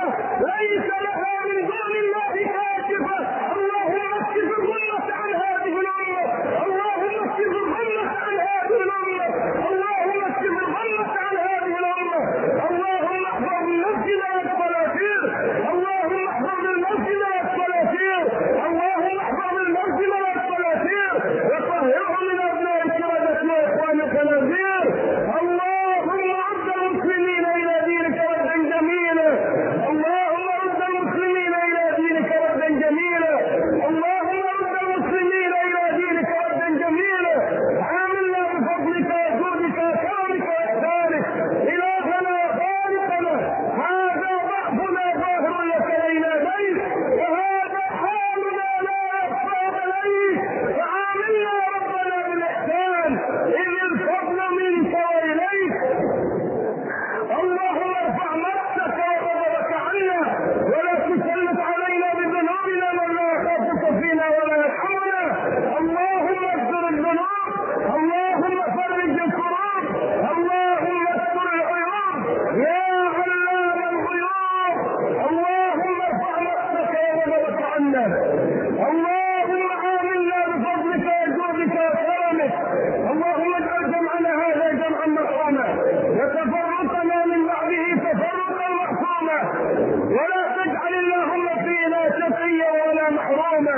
هذا ضعفنا ظاهر لك بين يديك، وهذا حالنا لا يخفى عليك، فعاملنا ربنا بالاحسان اذ الفضل منك واليك. اللهم ارفع نفسك وغضبك عنا، ولا تسلط علينا بذنوبنا من لا يخافك فينا ولا يرحمنا. اللهم اغفر الذنوب، اللهم فرج الكروب، اللهم استر العيوب يا علام الغيوب. اللهم ارفع نفسك وغضبك عنا، اللهم عاملنا بفضلك وجودك وكرمك. اللهم اجعل جمعنا هذا جمعا مرحوما، وتفرقنا من بعده تفرقا معصوما، ولا تجعل اللهم فينا شقيا ولا محروما.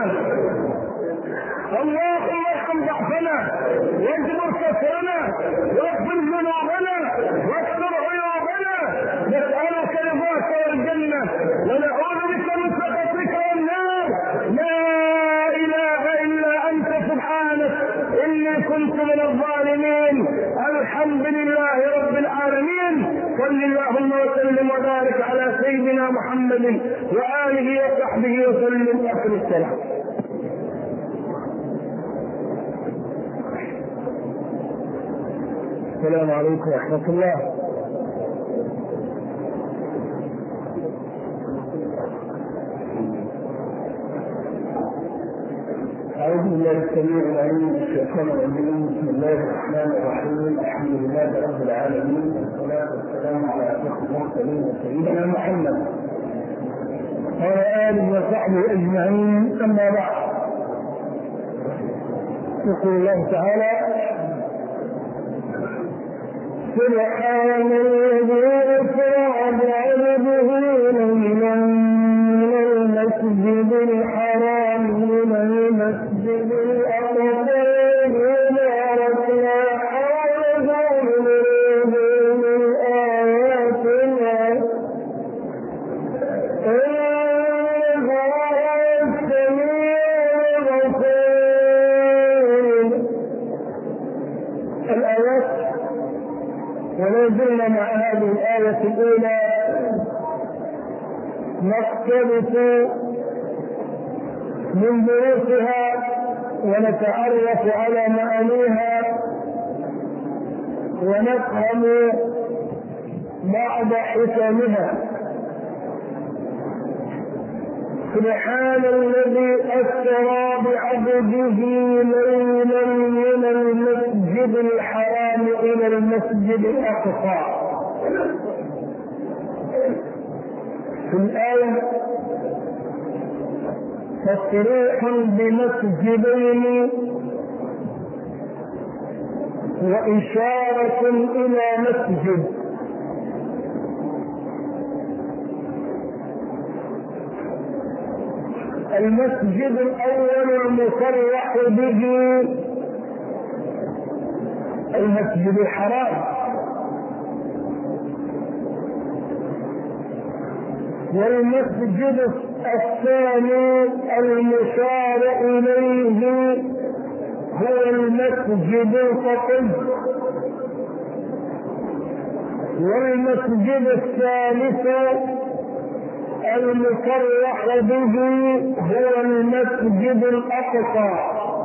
اللهم ارحم ضعفنا واجبر كسرنا واغفر ذنوبنا واستر عيوبنا. نسألك رضاك والجنة ونعوذ بك من سخطك والنار. لا اله الا انت سبحانك اني كنت من الظالمين. الحمد لله رب العالمين. صل اللهم وسلم وبارك على سيدنا محمد واله وصحبه وسلم. اخر السلام. السلام عليكم ورحمة الله. أعوذ بالله السميع العليم من الشيطان الرجيم. بسم الله الرحمن الرحيم. الحمد لله رب العالمين، والصلاة والسلام على أشرف المرسلين سيدنا محمد وعلى آله وصحبه أجمعين. أما بعد، يقول الله تعالى: سبحان الذي أسرى بعبده ليلا من المسجد الحرام إلى المسجد الأقصى باركنا حوله لنريه من آياتنا إنه هو السميع البصير. الآيات. ولا زلنا مع هذه الآية الأولى نقتبس من دروسها ونتعرف على معانيها ونفهم بعض حكمها. سبحان الذي أسرى بعبده ليلا من المسجد الحرام إلى المسجد الأقصى. في الآية تصريح بمسجدين وإشارة إلى مسجد. المسجد الأول المصرح به المسجد الحرام، والمسجد الثاني المشار إليه هو المسجد القدس، والمسجد الثالث المصرح به هو المسجد الأقصى.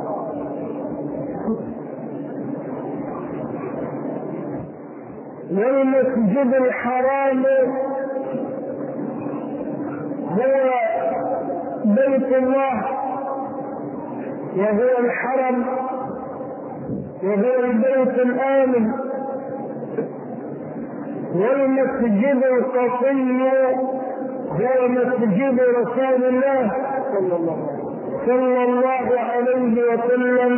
والمسجد الحرام هو بيت الله، وهو الحرم، وهو البيت الآمن. والمسجد القصي هو مسجد رسول الله صلى الله عليه وسلم.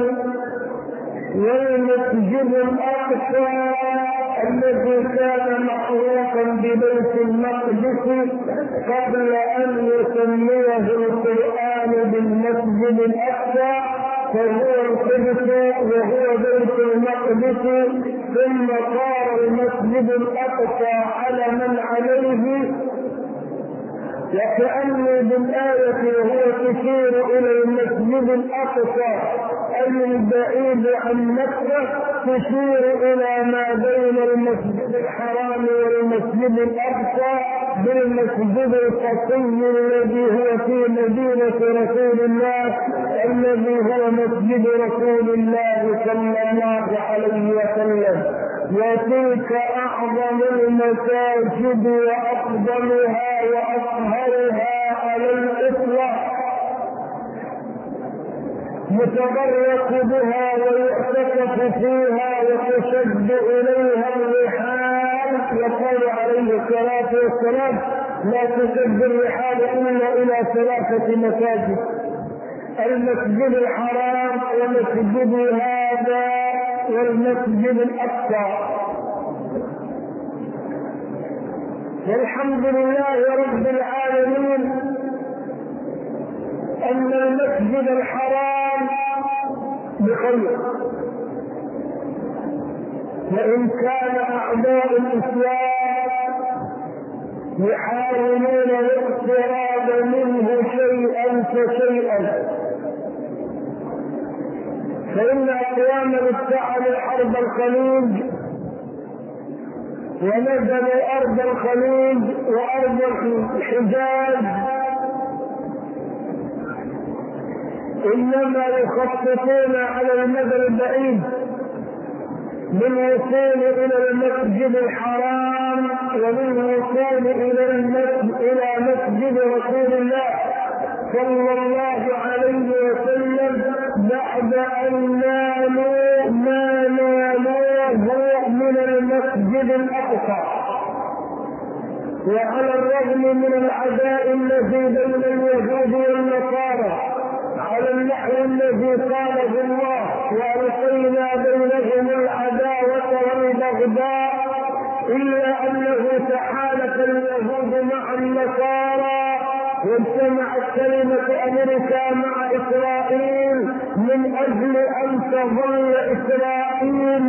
والمسجد الأقصى الذي كان معروفا ببيت المقدس قبل أن يسميه القرآن بالمسجد الأقصى، فهو القدس وهو بيت المقدس، ثم صار المسجد الأقصى علما عليه. وكأن بالآية وهو تشير إلى المسجد الأقصى أي البعيد عن مكة تشير إلى ما بين المسجد الحرام والمسجد الأقصى بالمسجد القصي الذي هو في مدينة رسول الله الذي هو مسجد رسول الله صلى الله عليه وسلم. وتلك أعظم المساجد وأفضلها وأطهرها على الإطلاق، يتبرك بها ويعتكف فيها وتشد إليها الرحال. يقول عليه الصلاة والسلام: لا تشد الرحال إلا إلى ثلاثة مساجد: المسجد الحرام ومسجد هذا والمسجد الأقصى. والحمد لله رب العالمين أن المسجد الحرام بخير، وإن كان أعداء الإسلام يحاولون الاقتراب منه شيئا فشيئا، فإن أقواما ادعوا حرب الخليج ونزلوا أرض الخليج وأرض الحجاز إنما يخططون على المدى البعيد بالوصول إلى المسجد الحرام وبالوصول إلى المسجد إلى مسجد رسول الله صلى الله عليه وسلم بعد أن نالوا ما نالوه من المسجد الأقصى. وعلى الرغم من العداء الذي بين اليهود والنصارى على النحو الذي قاله الله: وألقينا بينهم العداوة والبغضاء، إلا أنه تحالف اليهود مع النصارى واجتمعت كلمة أمريكا مع إسرائيل من أجل أن تظل إسرائيل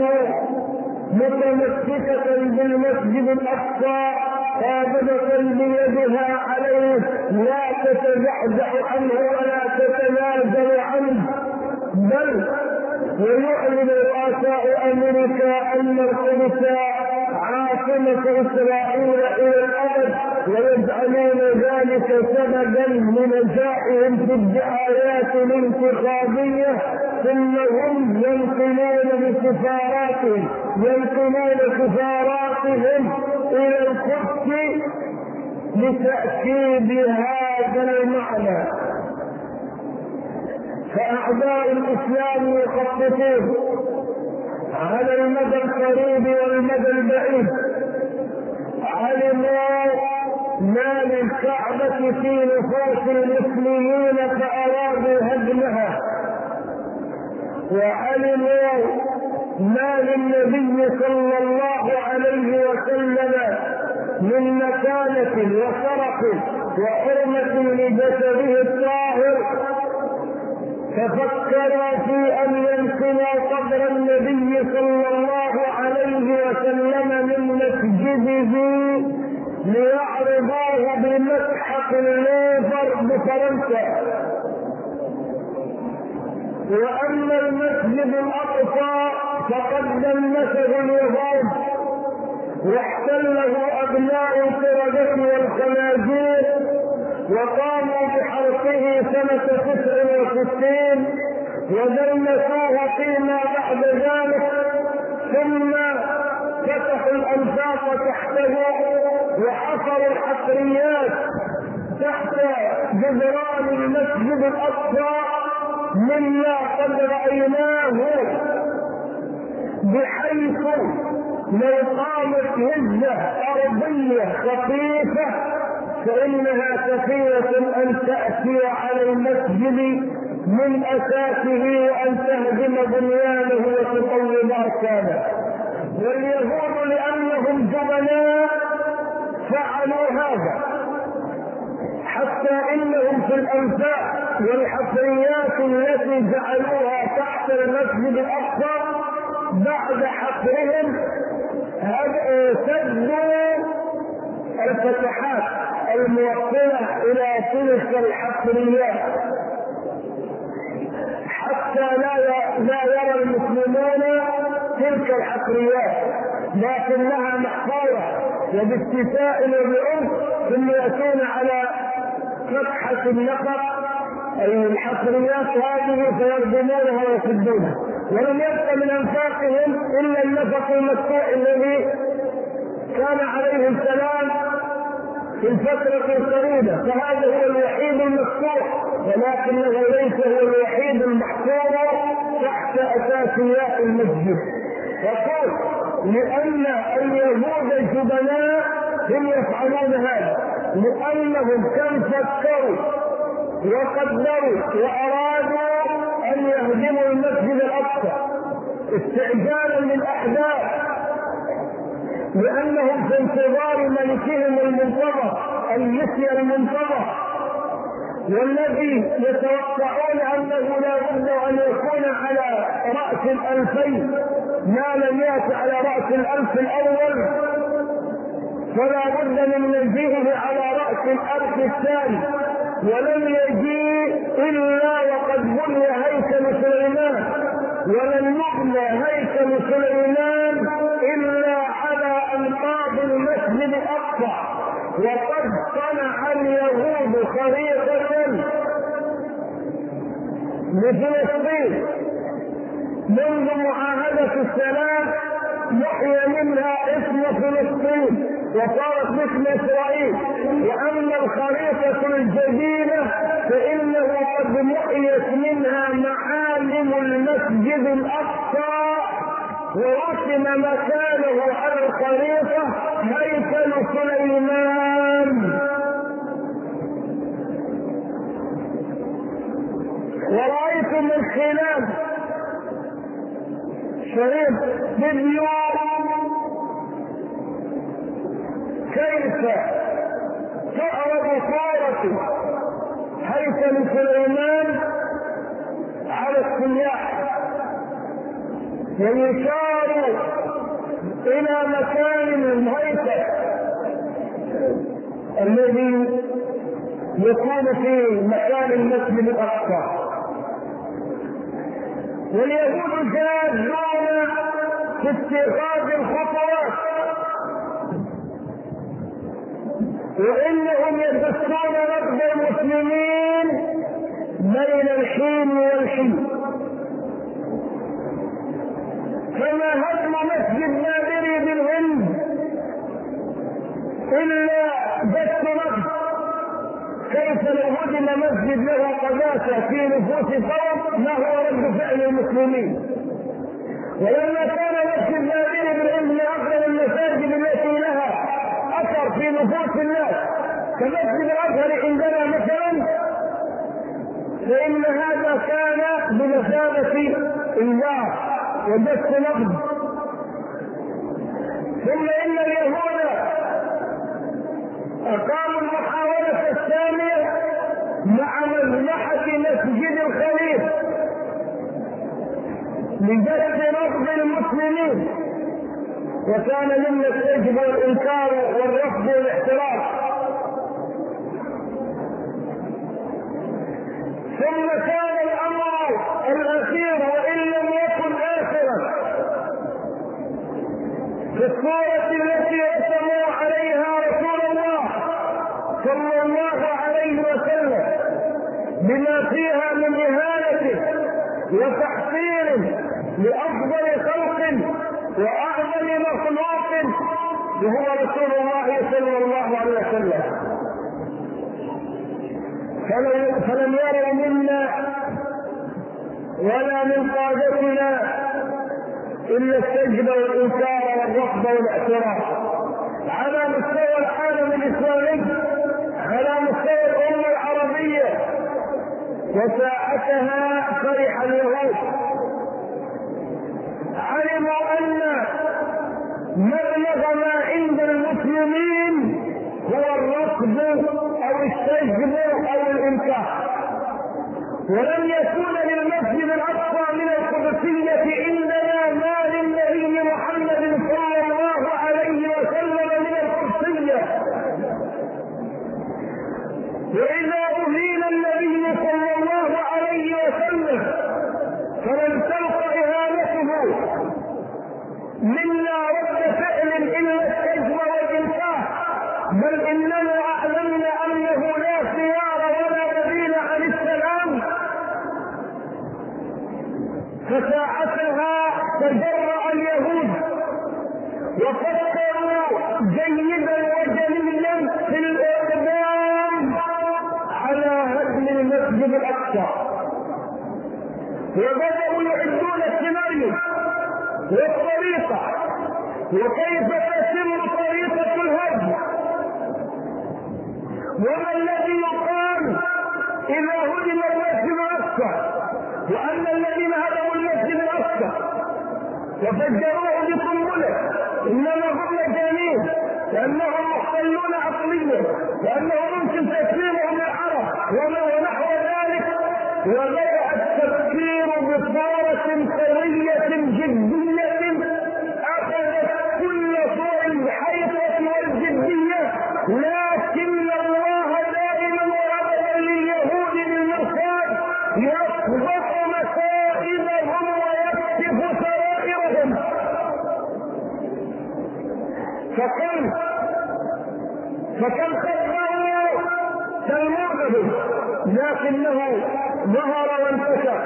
متمسكة بالمسجد الأقصى قابضة بيدها عليه لا تتزحزح عنه ولا تتنازل عنه، بل ويعلن رؤساء أمريكا أن القدس عاصمة إسرائيل إلى الأبد، ويجعلون ذلك سببا لنجاحهم في الدعايات الانتخابية، ثم هم ينقلون بسفاراتهم ينقلون سفاراتهم إلى القدس لتأكيد هذا المعنى. فأعداء الإسلام يخططون على المدى القريب والمدى البعيد، علموا ما للكعبة في نفوس المسلمين فأرادوا هدمها، وعلموا ما للنبي صلى الله عليه وسلم من مكانة وشرف وحرمة لجسده الطاهر، ففكروا في أن ينقلوا قبر النبي صلى الله عليه وسلم من مسجده ليعرضوه بمتحف اللوفر بفرنسا. وأما المسجد الأقصى فقد دنسه اليهود واحتله أبناء القردة والخنازير وقاموا بحرقه سنة تسع وستين ودنسوه فيما بعد ذلك، ثم فتحوا الأنفاق تحته وحفروا الحفريات تحت جدران المسجد الأقصى مما قد رأيناه، بحيث لو قامت هزة أرضية خفيفة فإنها كثيرة أن تأتي على المسجد من أساسه وأن تهدم بنيانه وتطوب أركانه. واليهود لأنهم جبناء فعلوا هذا، حتى إنهم في الأنفاق والحفريات التي جعلوها تحت المسجد الأقصى بعد حفرهم سدوا الفتحات الموصلة إلى تلك الحفريات حتى لا هكذا يرى المسلمون تلك الحقريات، لكنها محقورة وباتفاء وبعنف، ثم يأتون على فتحة النقر أي الحقريات هذه فيردمونها ويسدونها، ولم يبق من أنفاقهم إلا النفق المدفوع الذي كان عليه السلام في الفترة القريبة، فهذا هو الوحيد المفتوح، ولكنه ليس هو الوحيد المحفوظ تحت أساسيات المسجد. يقول لأن اليهود الجبناء هم يفعلون هذا، لأنهم كم فكروا وقدروا وأرادوا أن يهدموا المسجد الأقصى استعجالا للأحداث، لأنهم في انتظار ملكهم المنتظر المسيا المنتظر، والذي يتوقعون أنه لا بد أن يكون على رأس الألفين ما لم يأت على رأس الألف الأول، فلا بد من نزيهه على رأس الألف الثاني، ولم يجيء إلا وقد بني هيكل سليمان، ولن يبنى هيكل سليمان إلا على أنقاض المسجد الأقصى. وقد صنع اليهود خريطة لفلسطين منذ معاهدة السلام محيا منها اسم فلسطين وصارت مثل إسرائيل، وأما الخريطة الجديدة فإنه قد محيت منها معالم المسجد الأقصى، ورسم مكانه على الخريطة هيكل سليمان. ورأيت من خلال شريط فيديو كيف تعرض صورة هيكل سليمان على السياح، ويشار إلى مكان الهيكل الذي يكون في مكان المسجد الأقصى. واليهود جادون في اتخاذ الخطوات، وإنهم يدسون ركب المسلمين بين الحين والحين، فما هدم مسجد نادري بالهند إلا دس ركب. كيف لو هدم مسجد له قداسة في نفوس قوم ما هو رد فعل المسلمين؟ ولما كان مسجد نادري بالهند من أفضل المساجد التي لها أثر في نفوس الناس كمسجد الأزهر عندنا مثلا، فإن هذا كان بمثابة إنذار ودس نقد. ثم إن اليهود أقاموا المحاولة الثانية مع مذبحة مسجد الخليل لجلب نقد المسلمين، وكان مما السجن والإنكار والرفض والاحتراف. ثم كان الأمر الأخير وإن لم يكن آخرا في الصورة التي يأتمر عليها رسول الله صلى الله عليه وسلم بما فيها من إهانة وتحقير لأفضل خلق وأعظم مخلوق وهو رسول الله صلى الله عليه وسلم. فلم يروا منا ولا من قادتنا إلا السجن والإنكار والرفض والاعتراف على مستوى العالم الإسلامي، على مستوى الأمة العربية. وساعتها فرح اليهود، علموا أن مبلغ ما عند المسلمين هو الرفض أو السجن أو الإنكار، ولن يكون للمسجد الأقصى من القدسية عندنا ما للنبي محمد صلى الله عليه وسلم من القدسية. وإذا أهين النبي صلى الله عليه وسلم فلن تلقى الاقصى، وبداوا يعدون السيناريو والطريقه وكيف تتم طريقه الهدم، وما الذي يقال اذا هدم المسجد الاقصى، وان الذين هدموا المسجد الاقصى وفجروه بقنبله انما هم مجانين لانهم محتلون عقليا، لانه ممكن تسليمهم للعرب ونحو ذلك. وبدأ التفكير بصورة قوية جدية اخذت كل صور الحيطة والجدية، لكن الله دائما وابدا لليهود بالمرصاد يصبح مكائدهم ويكشف سرائرهم. فكم فكم خبروا كالمرغب لكنه ظهر وانتشر،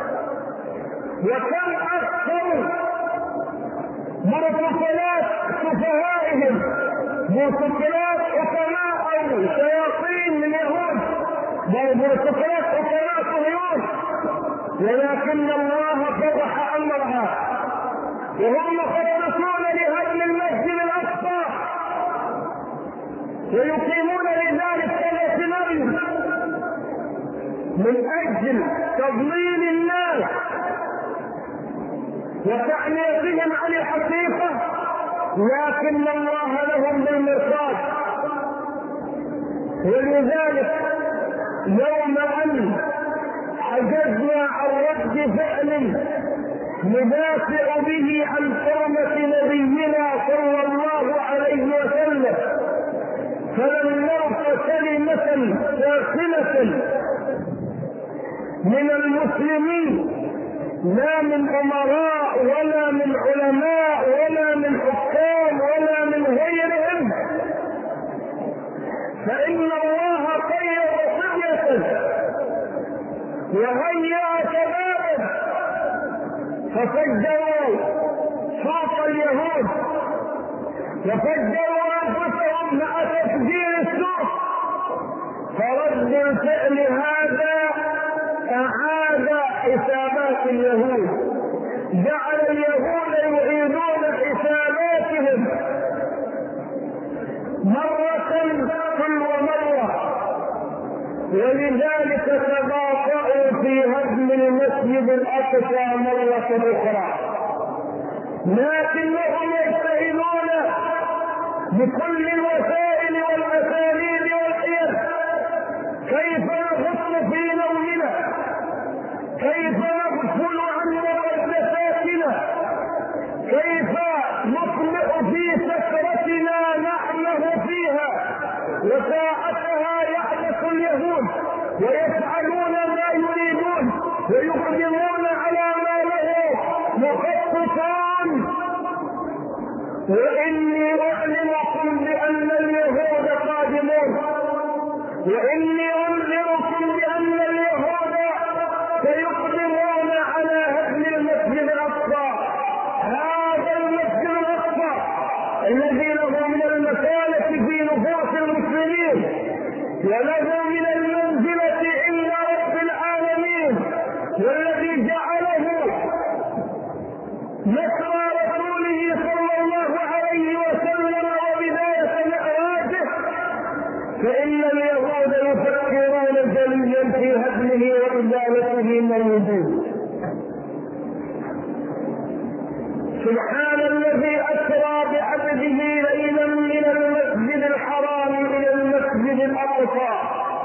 وكم اكثر بروتوكولات سفهائهم، بروتوكولات حكماء او شياطين من يهود، بروتوكولات حكماء صهيون، ولكن الله فضح امرها وهم مخططون لهدم المسجد الاقصى ويقيمون لذلك كذا سيناريو من اجل تضليل الناس وتعميقهم عن الحقيقه، لكن الله لهم بالمرصاد. ولذلك يوم ان حجزنا عن رد فعل ندافع به عن حرمه نبينا صلى الله عليه وسلم، فلم نرق كلمه ساخنه من المسلمين، لا من امراء ولا من علماء ولا من حكام ولا من غيرهم، فان الله قيض صبيه وهيأ شبابا ففجروا سوق اليهود وفجروا انفسهم مع تفجير السوق. فرد الفعل هذا اعاد حسابات اليهود، جعل اليهود يعيدون حساباتهم مرة تلو مرة، ولذلك تباطؤوا في هدم المسجد الاقصى مرة اخرى، لكنهم يجتهدون بكل الوسائل والاساليب والحيل كيف نغط في نومنا، كيف نغفل عن مقدساتنا، كيف نطلق في سكرتنا نعمه فيها، وساعتها يحدث اليهود ويفعلون ما يريدون ويقدمون على ما له مخططون. واني اعلمكم بان اليهود قادمون، واني انذركم بان اليهود سيقدمون على هدم المسجد الاقصى، هذا المسجد الاقصى الذي له من المكانه في نفوس المسلمين وله من المنزله عند رب العالمين، والذي جعله مسرى رسوله صلى الله عليه وسلم وبدايه معراجه، فان اليهود يفكرون جليا في هدمه وازالته من الوجود. سبحان الذي اسرى بعبده ليلا من المسجد الحرام الى المسجد الاقصى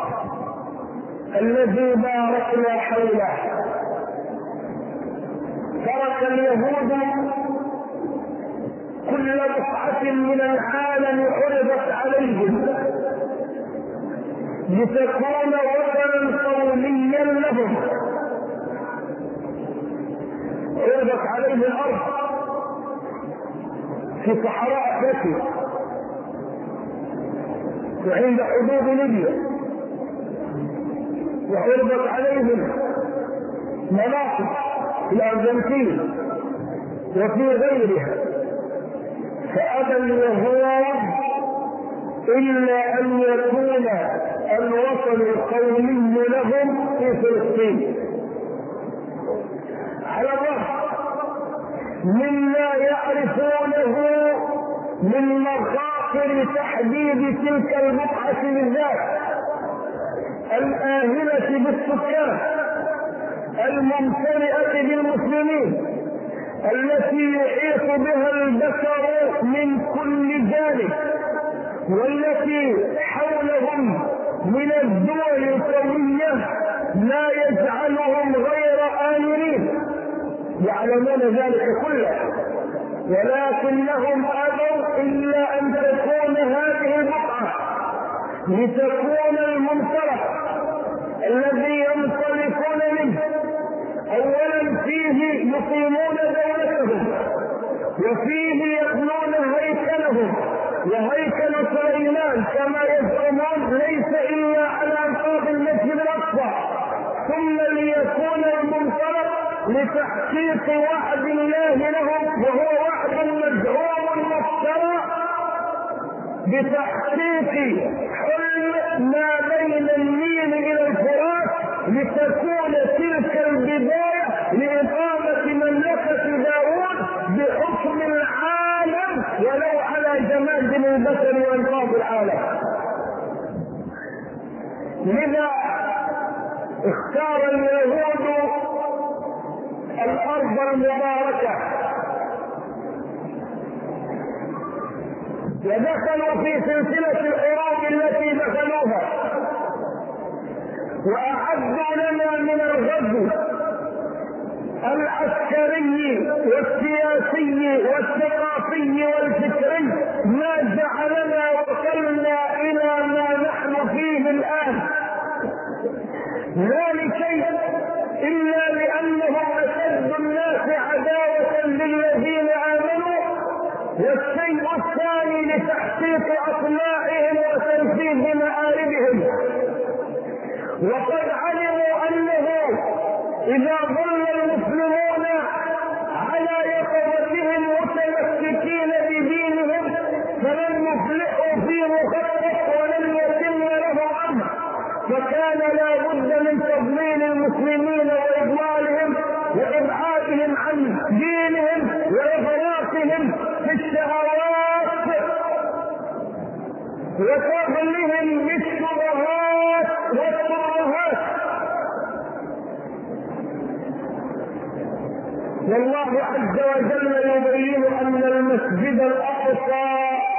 الذي باركنا حوله. ترك اليهود كل بقعة من العالم عرضت عليهم لتكون وطنا قوميا لهم، عرضت عليه الارض في صحراء بكر وعند حدود ليبيا، وعرضت عليهم مناطق في الارجنتين وفي غيرها، فابى اليهود الا ان يكون الوطن القومي لهم في فلسطين. على الرغم مما يعرفونه من مخاطر تحديد تلك البقعة بالذات الآهلة بالسكان الممتلئة بالمسلمين التي يحيط بها البشر من كل جانب، والتي حولهم من الدول القوية لا يجعلهم غير آمنين، يعلمون ذلك كله، ولكنهم أبوا إلا أن تكون هذه البقعة لتكون المنطلق الذي ينطلقون منه. أولا فيه يقيمون دولتهم، وفيه يبنون هيكلهم، وهيكل سليمان كما يزعمون ليس إلا على أنقاض المسجد الأقصى، ثم ليكون المنطلق لتحقيق وعد الله لهم، وهو وعد مزعوم مفترى بتحقيق حلم ما بين النيل إلى الفرات، لتكون تلك البداية لإقامة مملكة داوود بحكم العالم ولو على جماد البشر وانقاذ العالم. لذا اختار اليهود الأرض المباركة، ودخلوا في سلسلة الحروب التي دخلوها، وأعدوا لنا من الغزو العسكري والسياسي والثقافي والفكري ما جعلنا وصلنا إلى ما نحن فيه الآن، لا لشيء إلا لأنهم أشد الناس عداوة للذين آمنوا، والشيء الثاني لتحقيق أطماعهم وتنفيذ مآربهم. وقد علموا أنه إذا ظل المسلمون على يقظتهم متمسكين بدينهم فلن يفلحوا في مخطط ولن يتم له أمر، فكان لا بد من تضليل المسلمين وإضلالهم وإبعادهم عن دينهم وإغراقهم في الشهوات وتضليلهم بالشبهات والترهات. والله عز وجل يبين أن المسجد الأقصى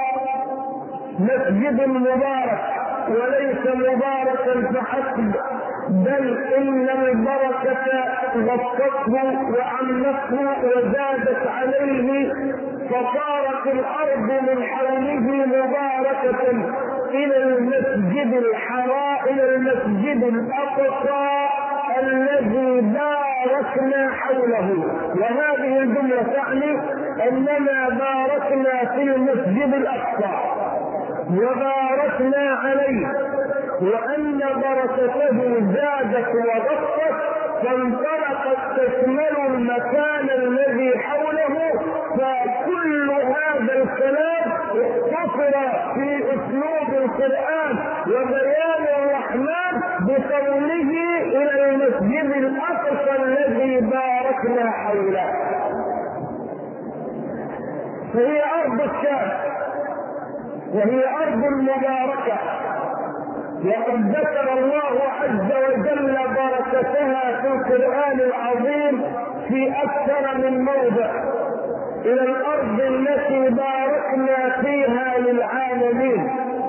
مسجد مبارك، وليس مباركا فحسب، بل إن البركة غطته وعمته وزادت عليه، فصارت الأرض من حوله مباركة إلى المسجد الحرام، إلى المسجد الأقصى الذي باركنا حوله. وهذه الجملة تعني أننا باركنا في المسجد الأقصى وباركنا عليه، وأن بركته زادت وضقت فانطلقت تشمل المكان الذي حوله. فكل هذا الكلام اختصر في أسلوب القرآن وبيان الرحمن بقوله إلى المسجد الأقصى الذي باركنا حوله. فهي أرض الشام وهي أرض مباركة، وقد ذكر الله عز وجل بركتها في القرآن العظيم في أكثر من موضع، إلى الأرض التي باركنا فيها للعالمين.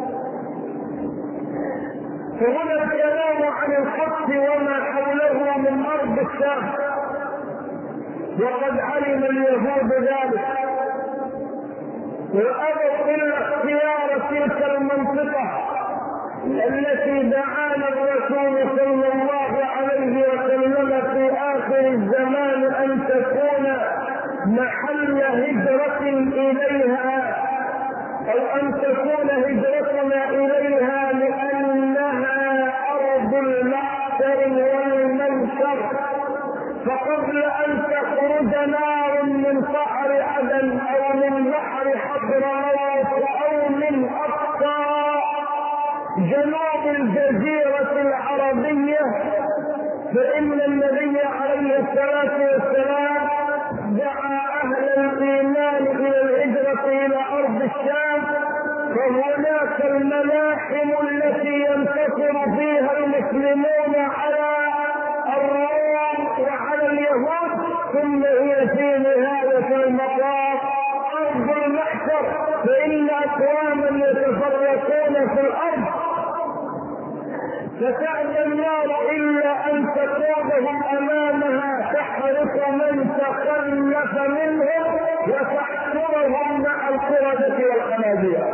فهنا الكلام عن الخط وما حوله من أرض الشام، وقد علم اليهود ذلك وأبوا إلا اختيار تلك المنطقة التي دعانا الرسول صلى الله عليه وسلم في آخر الزمان أن تكون محل هجرة إليها، أو أن تكون هجرتنا إليها، لأنها أرض المحشر والمنشر. فقبل أن تخرج نار من صحر عدن أو من بحر حضرموت أو من أقصى جنوب الجزيرة العربية، فإن النبي عليه الصلاة والسلام دعا أهل الإيمان إلى الهجرة إلى أرض الشام، فهناك الملاحم التي ينتصر فيها المسلمون على الروم وعلى اليهود، ثم هي في نهاية المطاف أرض المحشر، فإن أقواما يتفرقون في الأرض فتأتي النار إلا أن تقودهم أمامها تحرق من تخلف منهم وتحشرهم مع القردة والخنازير.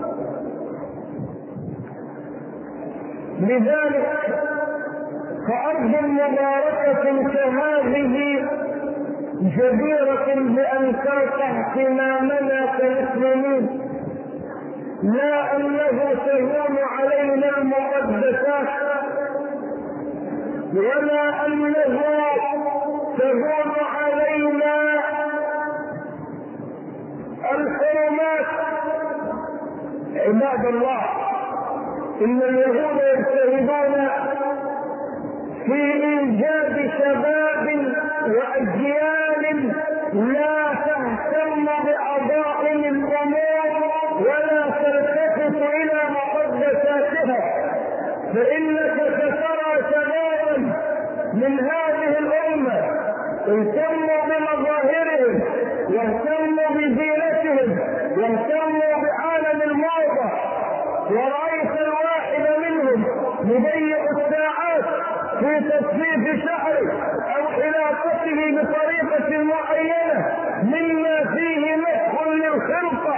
لذلك فأرض مباركة كهذه جديرة بأن تلقى اهتمامنا كمسلمين، لا أنه تهون علينا المقدسات ولا أنه تهون علينا الحرمات. عباد الله، إن اليهود يجتهدون في إيجاد شباب وأجيال لا تهتم بعظائم الأمور ولا تلتفت إلى مقدساتها، فإنك سترى شبابا من هذه الأمة اهتموا بمظاهرهم واهتموا بزينتهم واهتموا بعالم الموضة، ورأيت الواحد منهم يضيع الساعات في تصفيف شعره أو علاقته بطريقة معينة مما فيه مسح للخلقة.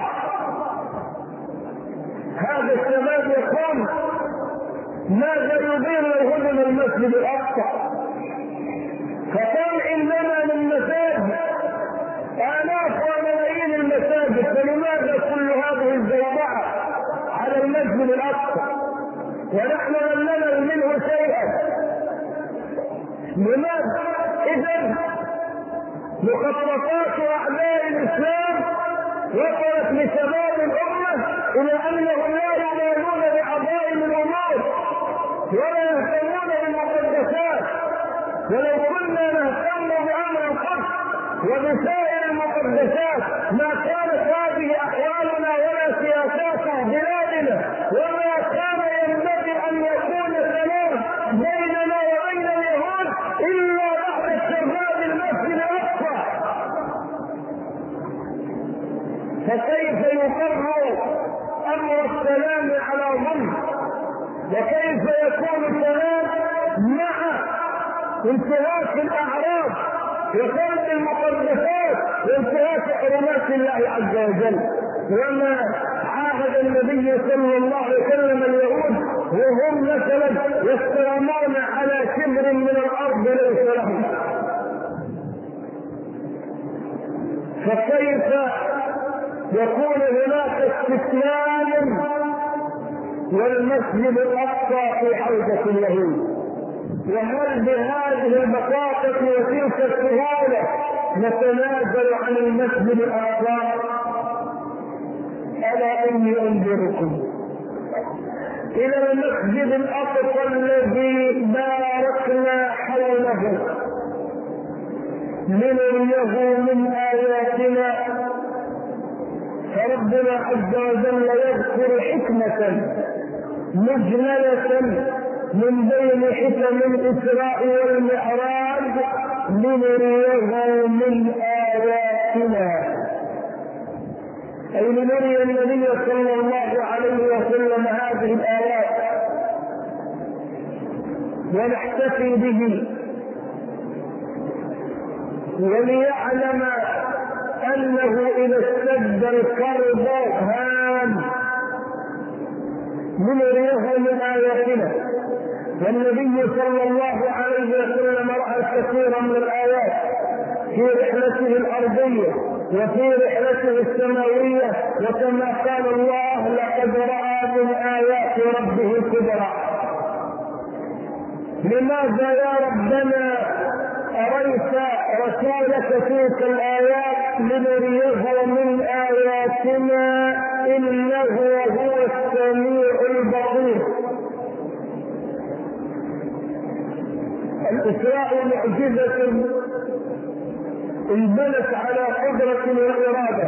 هذا الشباب يقول: ماذا يدير الهدم المسجد الأقصى؟ فقال: إننا من مساجد آلاف وملايين المساجد، فلماذا كل هذه الزوبعة على المسجد الأقصى ونحن لم ننل منه شيئا؟ لماذا؟ إذن مخططات أعداء الإسلام وصلت لشباب الأمة إلى أنهم لا يبالون بعظائم الأمور ولا يهتمون بالمقدسات. ولو كنا نهتم بأمر القدس وبسائر المقدسات ما كانت هذه أحوالنا ولا سياسات بلادنا، وما كان ينبغي أن يكون سلام بيننا وبين اليهود إلا بعد استرداد المسجد الأقصى. فكيف يقرر أمر السلام على ظلم؟ وكيف يكون السلام مع انتهاك الأعراض وخلق المقدسات وانتهاك حرمات الله عز وجل؟ وما عاهد النبي صلى الله عليه وسلم اليهود وهم مثلا يستلمون على شبر من الأرض ليس لهم، فكيف يكون هناك استسلام والمسجد الأقصى في حوزة اليهود؟ وهل بهذه البساطة وتلك السهولة نتنازل عن المسجد الأقصى؟ ألا إني أنذركم إلى المسجد الأقصى الذي باركنا حوله لنريه من آياتنا. فربنا عز وجل يذكر حكمة مجملة من بين حكم الإسراء والمعراج لنريه من آياتنا، أي لنري النبي صلى الله عليه وسلم هذه الآيات ونحتفي به وليعلم أنه إذا اشتد الكرب هان لنريه من آياتنا. والنبي صلى الله عليه وسلم رأى كثيرا من الآيات في رحلته الأرضية وفي رحلته السماوية، وكما قال الله: لقد رأى من آيات ربه الكبرى. لماذا يا ربنا أريت رسولك تلك الآيات لنريه من آياتنا إنه هو السميع البصير. الإسراء معجزة انبنت على قدرة وإرادة،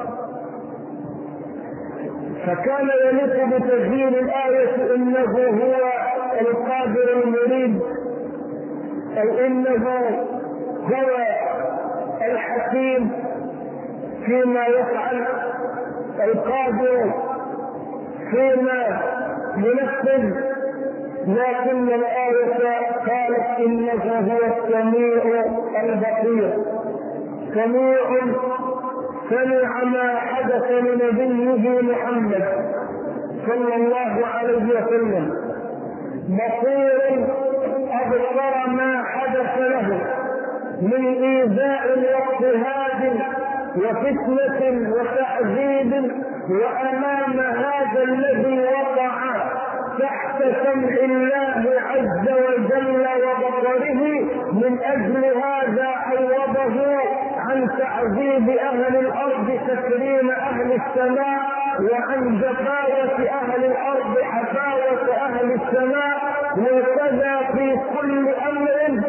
فكان يليق بتسجيل الآية إنه هو القادر المريد، أو إنه هو الحكيم فيما يفعل، القادر فيما ينفذ. لكن الآية قالت إنه هو السميع البصير، سميع سمع ما حدث لنبيه محمد صلى الله عليه وسلم، بصير أبصر ما حدث له من إيذاء واضطهاد وفتنة وتعذيب، وأمام هذا الذي وقع تحت سمع الله عز وجل وبصره، من أجل هذا عوضه عن تعذيب أهل الأرض تكريم أهل السماء، وعن جفاوة أهل الأرض حفاوة أهل السماء. وكذا في كل أمر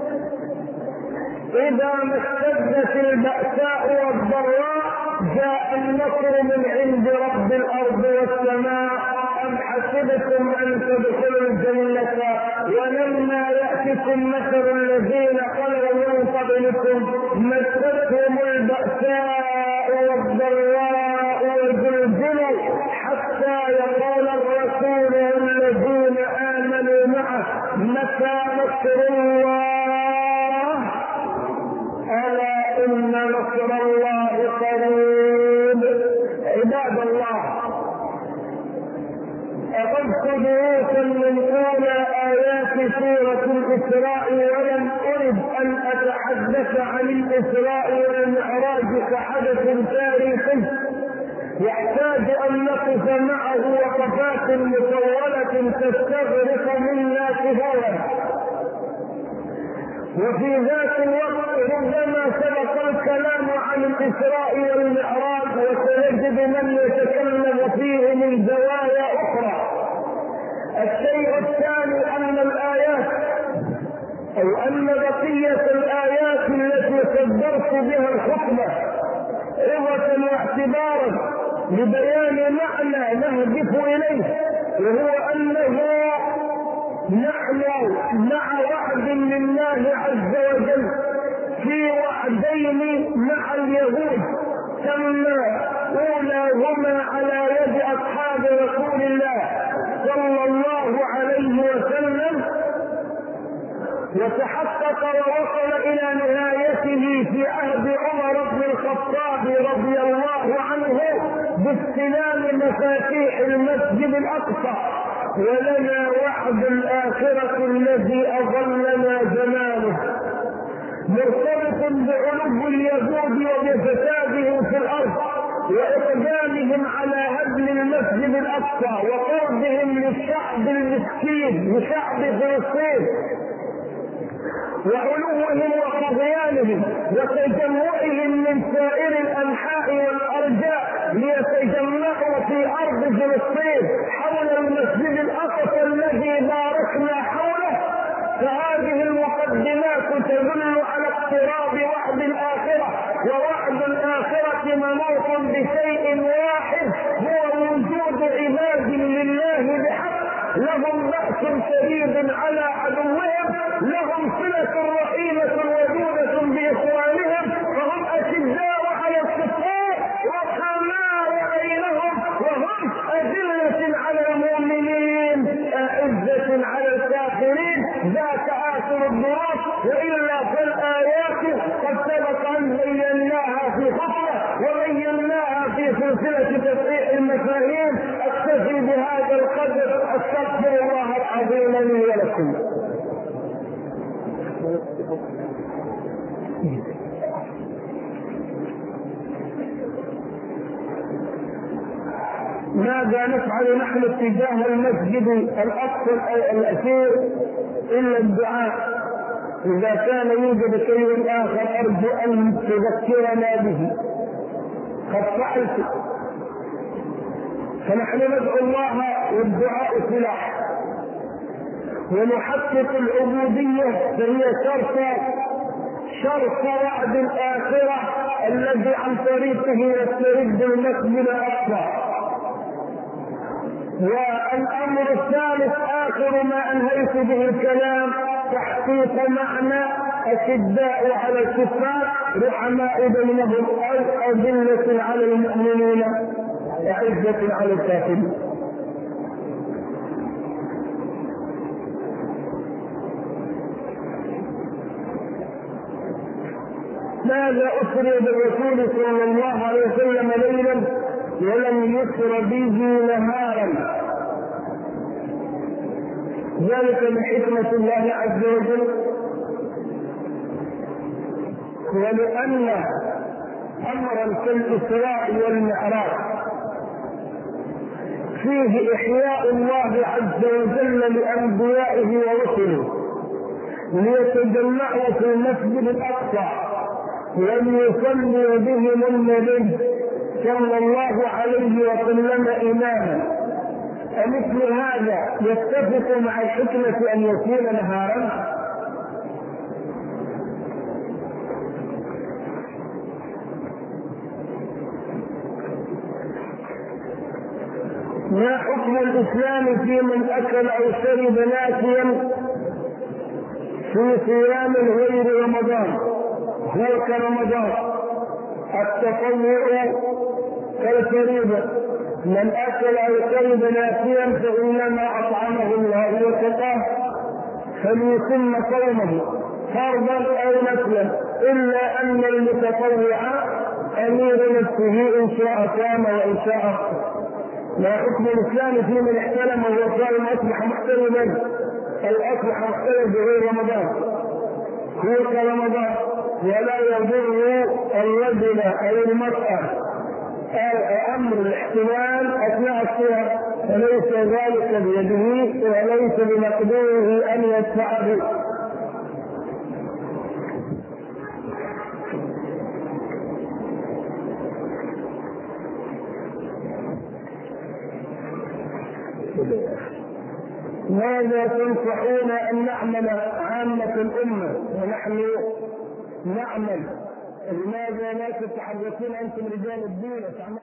إذا ما اشتدت البأساء والضراء جاء النصر من عند رب الأرض والسماء. أم حسبتم أن تدخلوا الجنة ولما يأتكم مثل الذين خلوا من قبلكم مستهم البأساء والضراء وزلزلوا حتى يقول الرسول والذين آمنوا معه متى نصر الله ألا إن نصر الله قريب. عباد الله، أخذت دروسا من أولى آيات سورة الإسراء، ولم أرد أن أتحدث عن الإسراء والمعراج كحدث تاريخي يحتاج أن نقف معه وقفات مطولة تستغرق منا شهورا. وفي ذات الوقت ربما سبق الكلام عن الإسراء والمعراج، وسيجد من يتكلم فيه من زوايا أخرى. الشيء الثاني أن الآيات أو أن بقية الآيات التي صدرت بها الخطبة عظة واعتبارا لبيان معنى نهدف إليه، وهو أنه نحن مع وعد لله عز وجل في وعدين مع اليهود تم أولاهما على يد أصحاب رسول الله صلى الله عليه وسلم، وتحقق ووصل إلى نهايته في عهد عمر بن الخطاب رضي الله عنه باستلام مفاتيح المسجد الأقصى. ولنا وعد الآخرة الذي أظلنا زمانه مرتبط بعلو اليهود وبفسادهم في الأرض وإقدامهم على هدم المسجد الأقصى وقربهم للشعب المسكين لشعب فلسطين وعلوهم وطغيانهم وتجمعهم من سائر الأنحاء والأرجاء ليتجمعوا في أرض فلسطين حول المسجد الأقصى الذي باركنا حوله. فهذه المقدمات تدل على اقتراب وعد الآخرة، ووعد الآخرة منوط بشيء واحد هو وجود عباد لله بحق لهم بأس شديد على عدوهم، لهم صلة رحيمة ودودة بإخوانهم، فهم أشداء على الكفار رحماء بينهم، وهم أذلة على المؤمنين أعزة على الكافرين. ذاك آخر الدروس، وإلا فالآيات قد سبق أن بيناها في خطوة وبيناها في سلسلة تصحيح المفاهيم. أكتفي بهذا القدر، أستغفر الله العظيم لي ولكم. ماذا نفعل نحن اتجاه المسجد الأقصى الأثير إلا الدعاء إذا كان يوجد شيء آخر أرجو أن تذكرنا به قد فعلت. فنحن ندعو الله والدعاء سلاح، ونحقق العبودية فهي شرط شرط وعد الآخرة الذي عن طريقه يسترد المسجد الأقصى. والأمر الثالث آخر ما أنهيت به الكلام تحقيق معنى أشداء على الكفار رحماء بينهم أو أذلة على المؤمنين أعزة على الكافرين. ماذا أسري بالرسول صلى الله عليه وسلم ليلا ولم يسر به نهارا؟ ذلك من حكمة الله عز وجل، ولأن أمرا كالإسراء والمعراج فيه إحياء الله عز وجل لأنبيائه ورسله ليتجمعوا في المسجد الأقصى وليصلي بهم النبي صلى الله عليه وسلم إماما. أمثل هذا يتفق مع الحكمة أن يكون نهارا؟ ما حكم الإسلام في من أكل أو شرب ناسيا في صيام غير رمضان؟ هو كرمضان التطوع كالفريضة. من أكل أو شرب ناسيا فإنما أطعمه الله وسقاه فليتم صومه فرضا أو نفلا، إلا أن المتطوع أمير نفسه إن شاء صام وإن شاء أفطر. ما حكم الإسلام في من احتلم وهو صائم أصبح محترما أو أصبح محترم بغير رمضان؟ هو كرمضان ولا يضر الرجل أو المرأة أمر الاحتمال أثناء الصيام، فليس ذلك بيده وليس بمقدوره أن يدفع به. ماذا تنصحون أن نعمل عامة الأمة ونحن نعمل؟ لماذا لا تتحدثون أنتم رجال الدين؟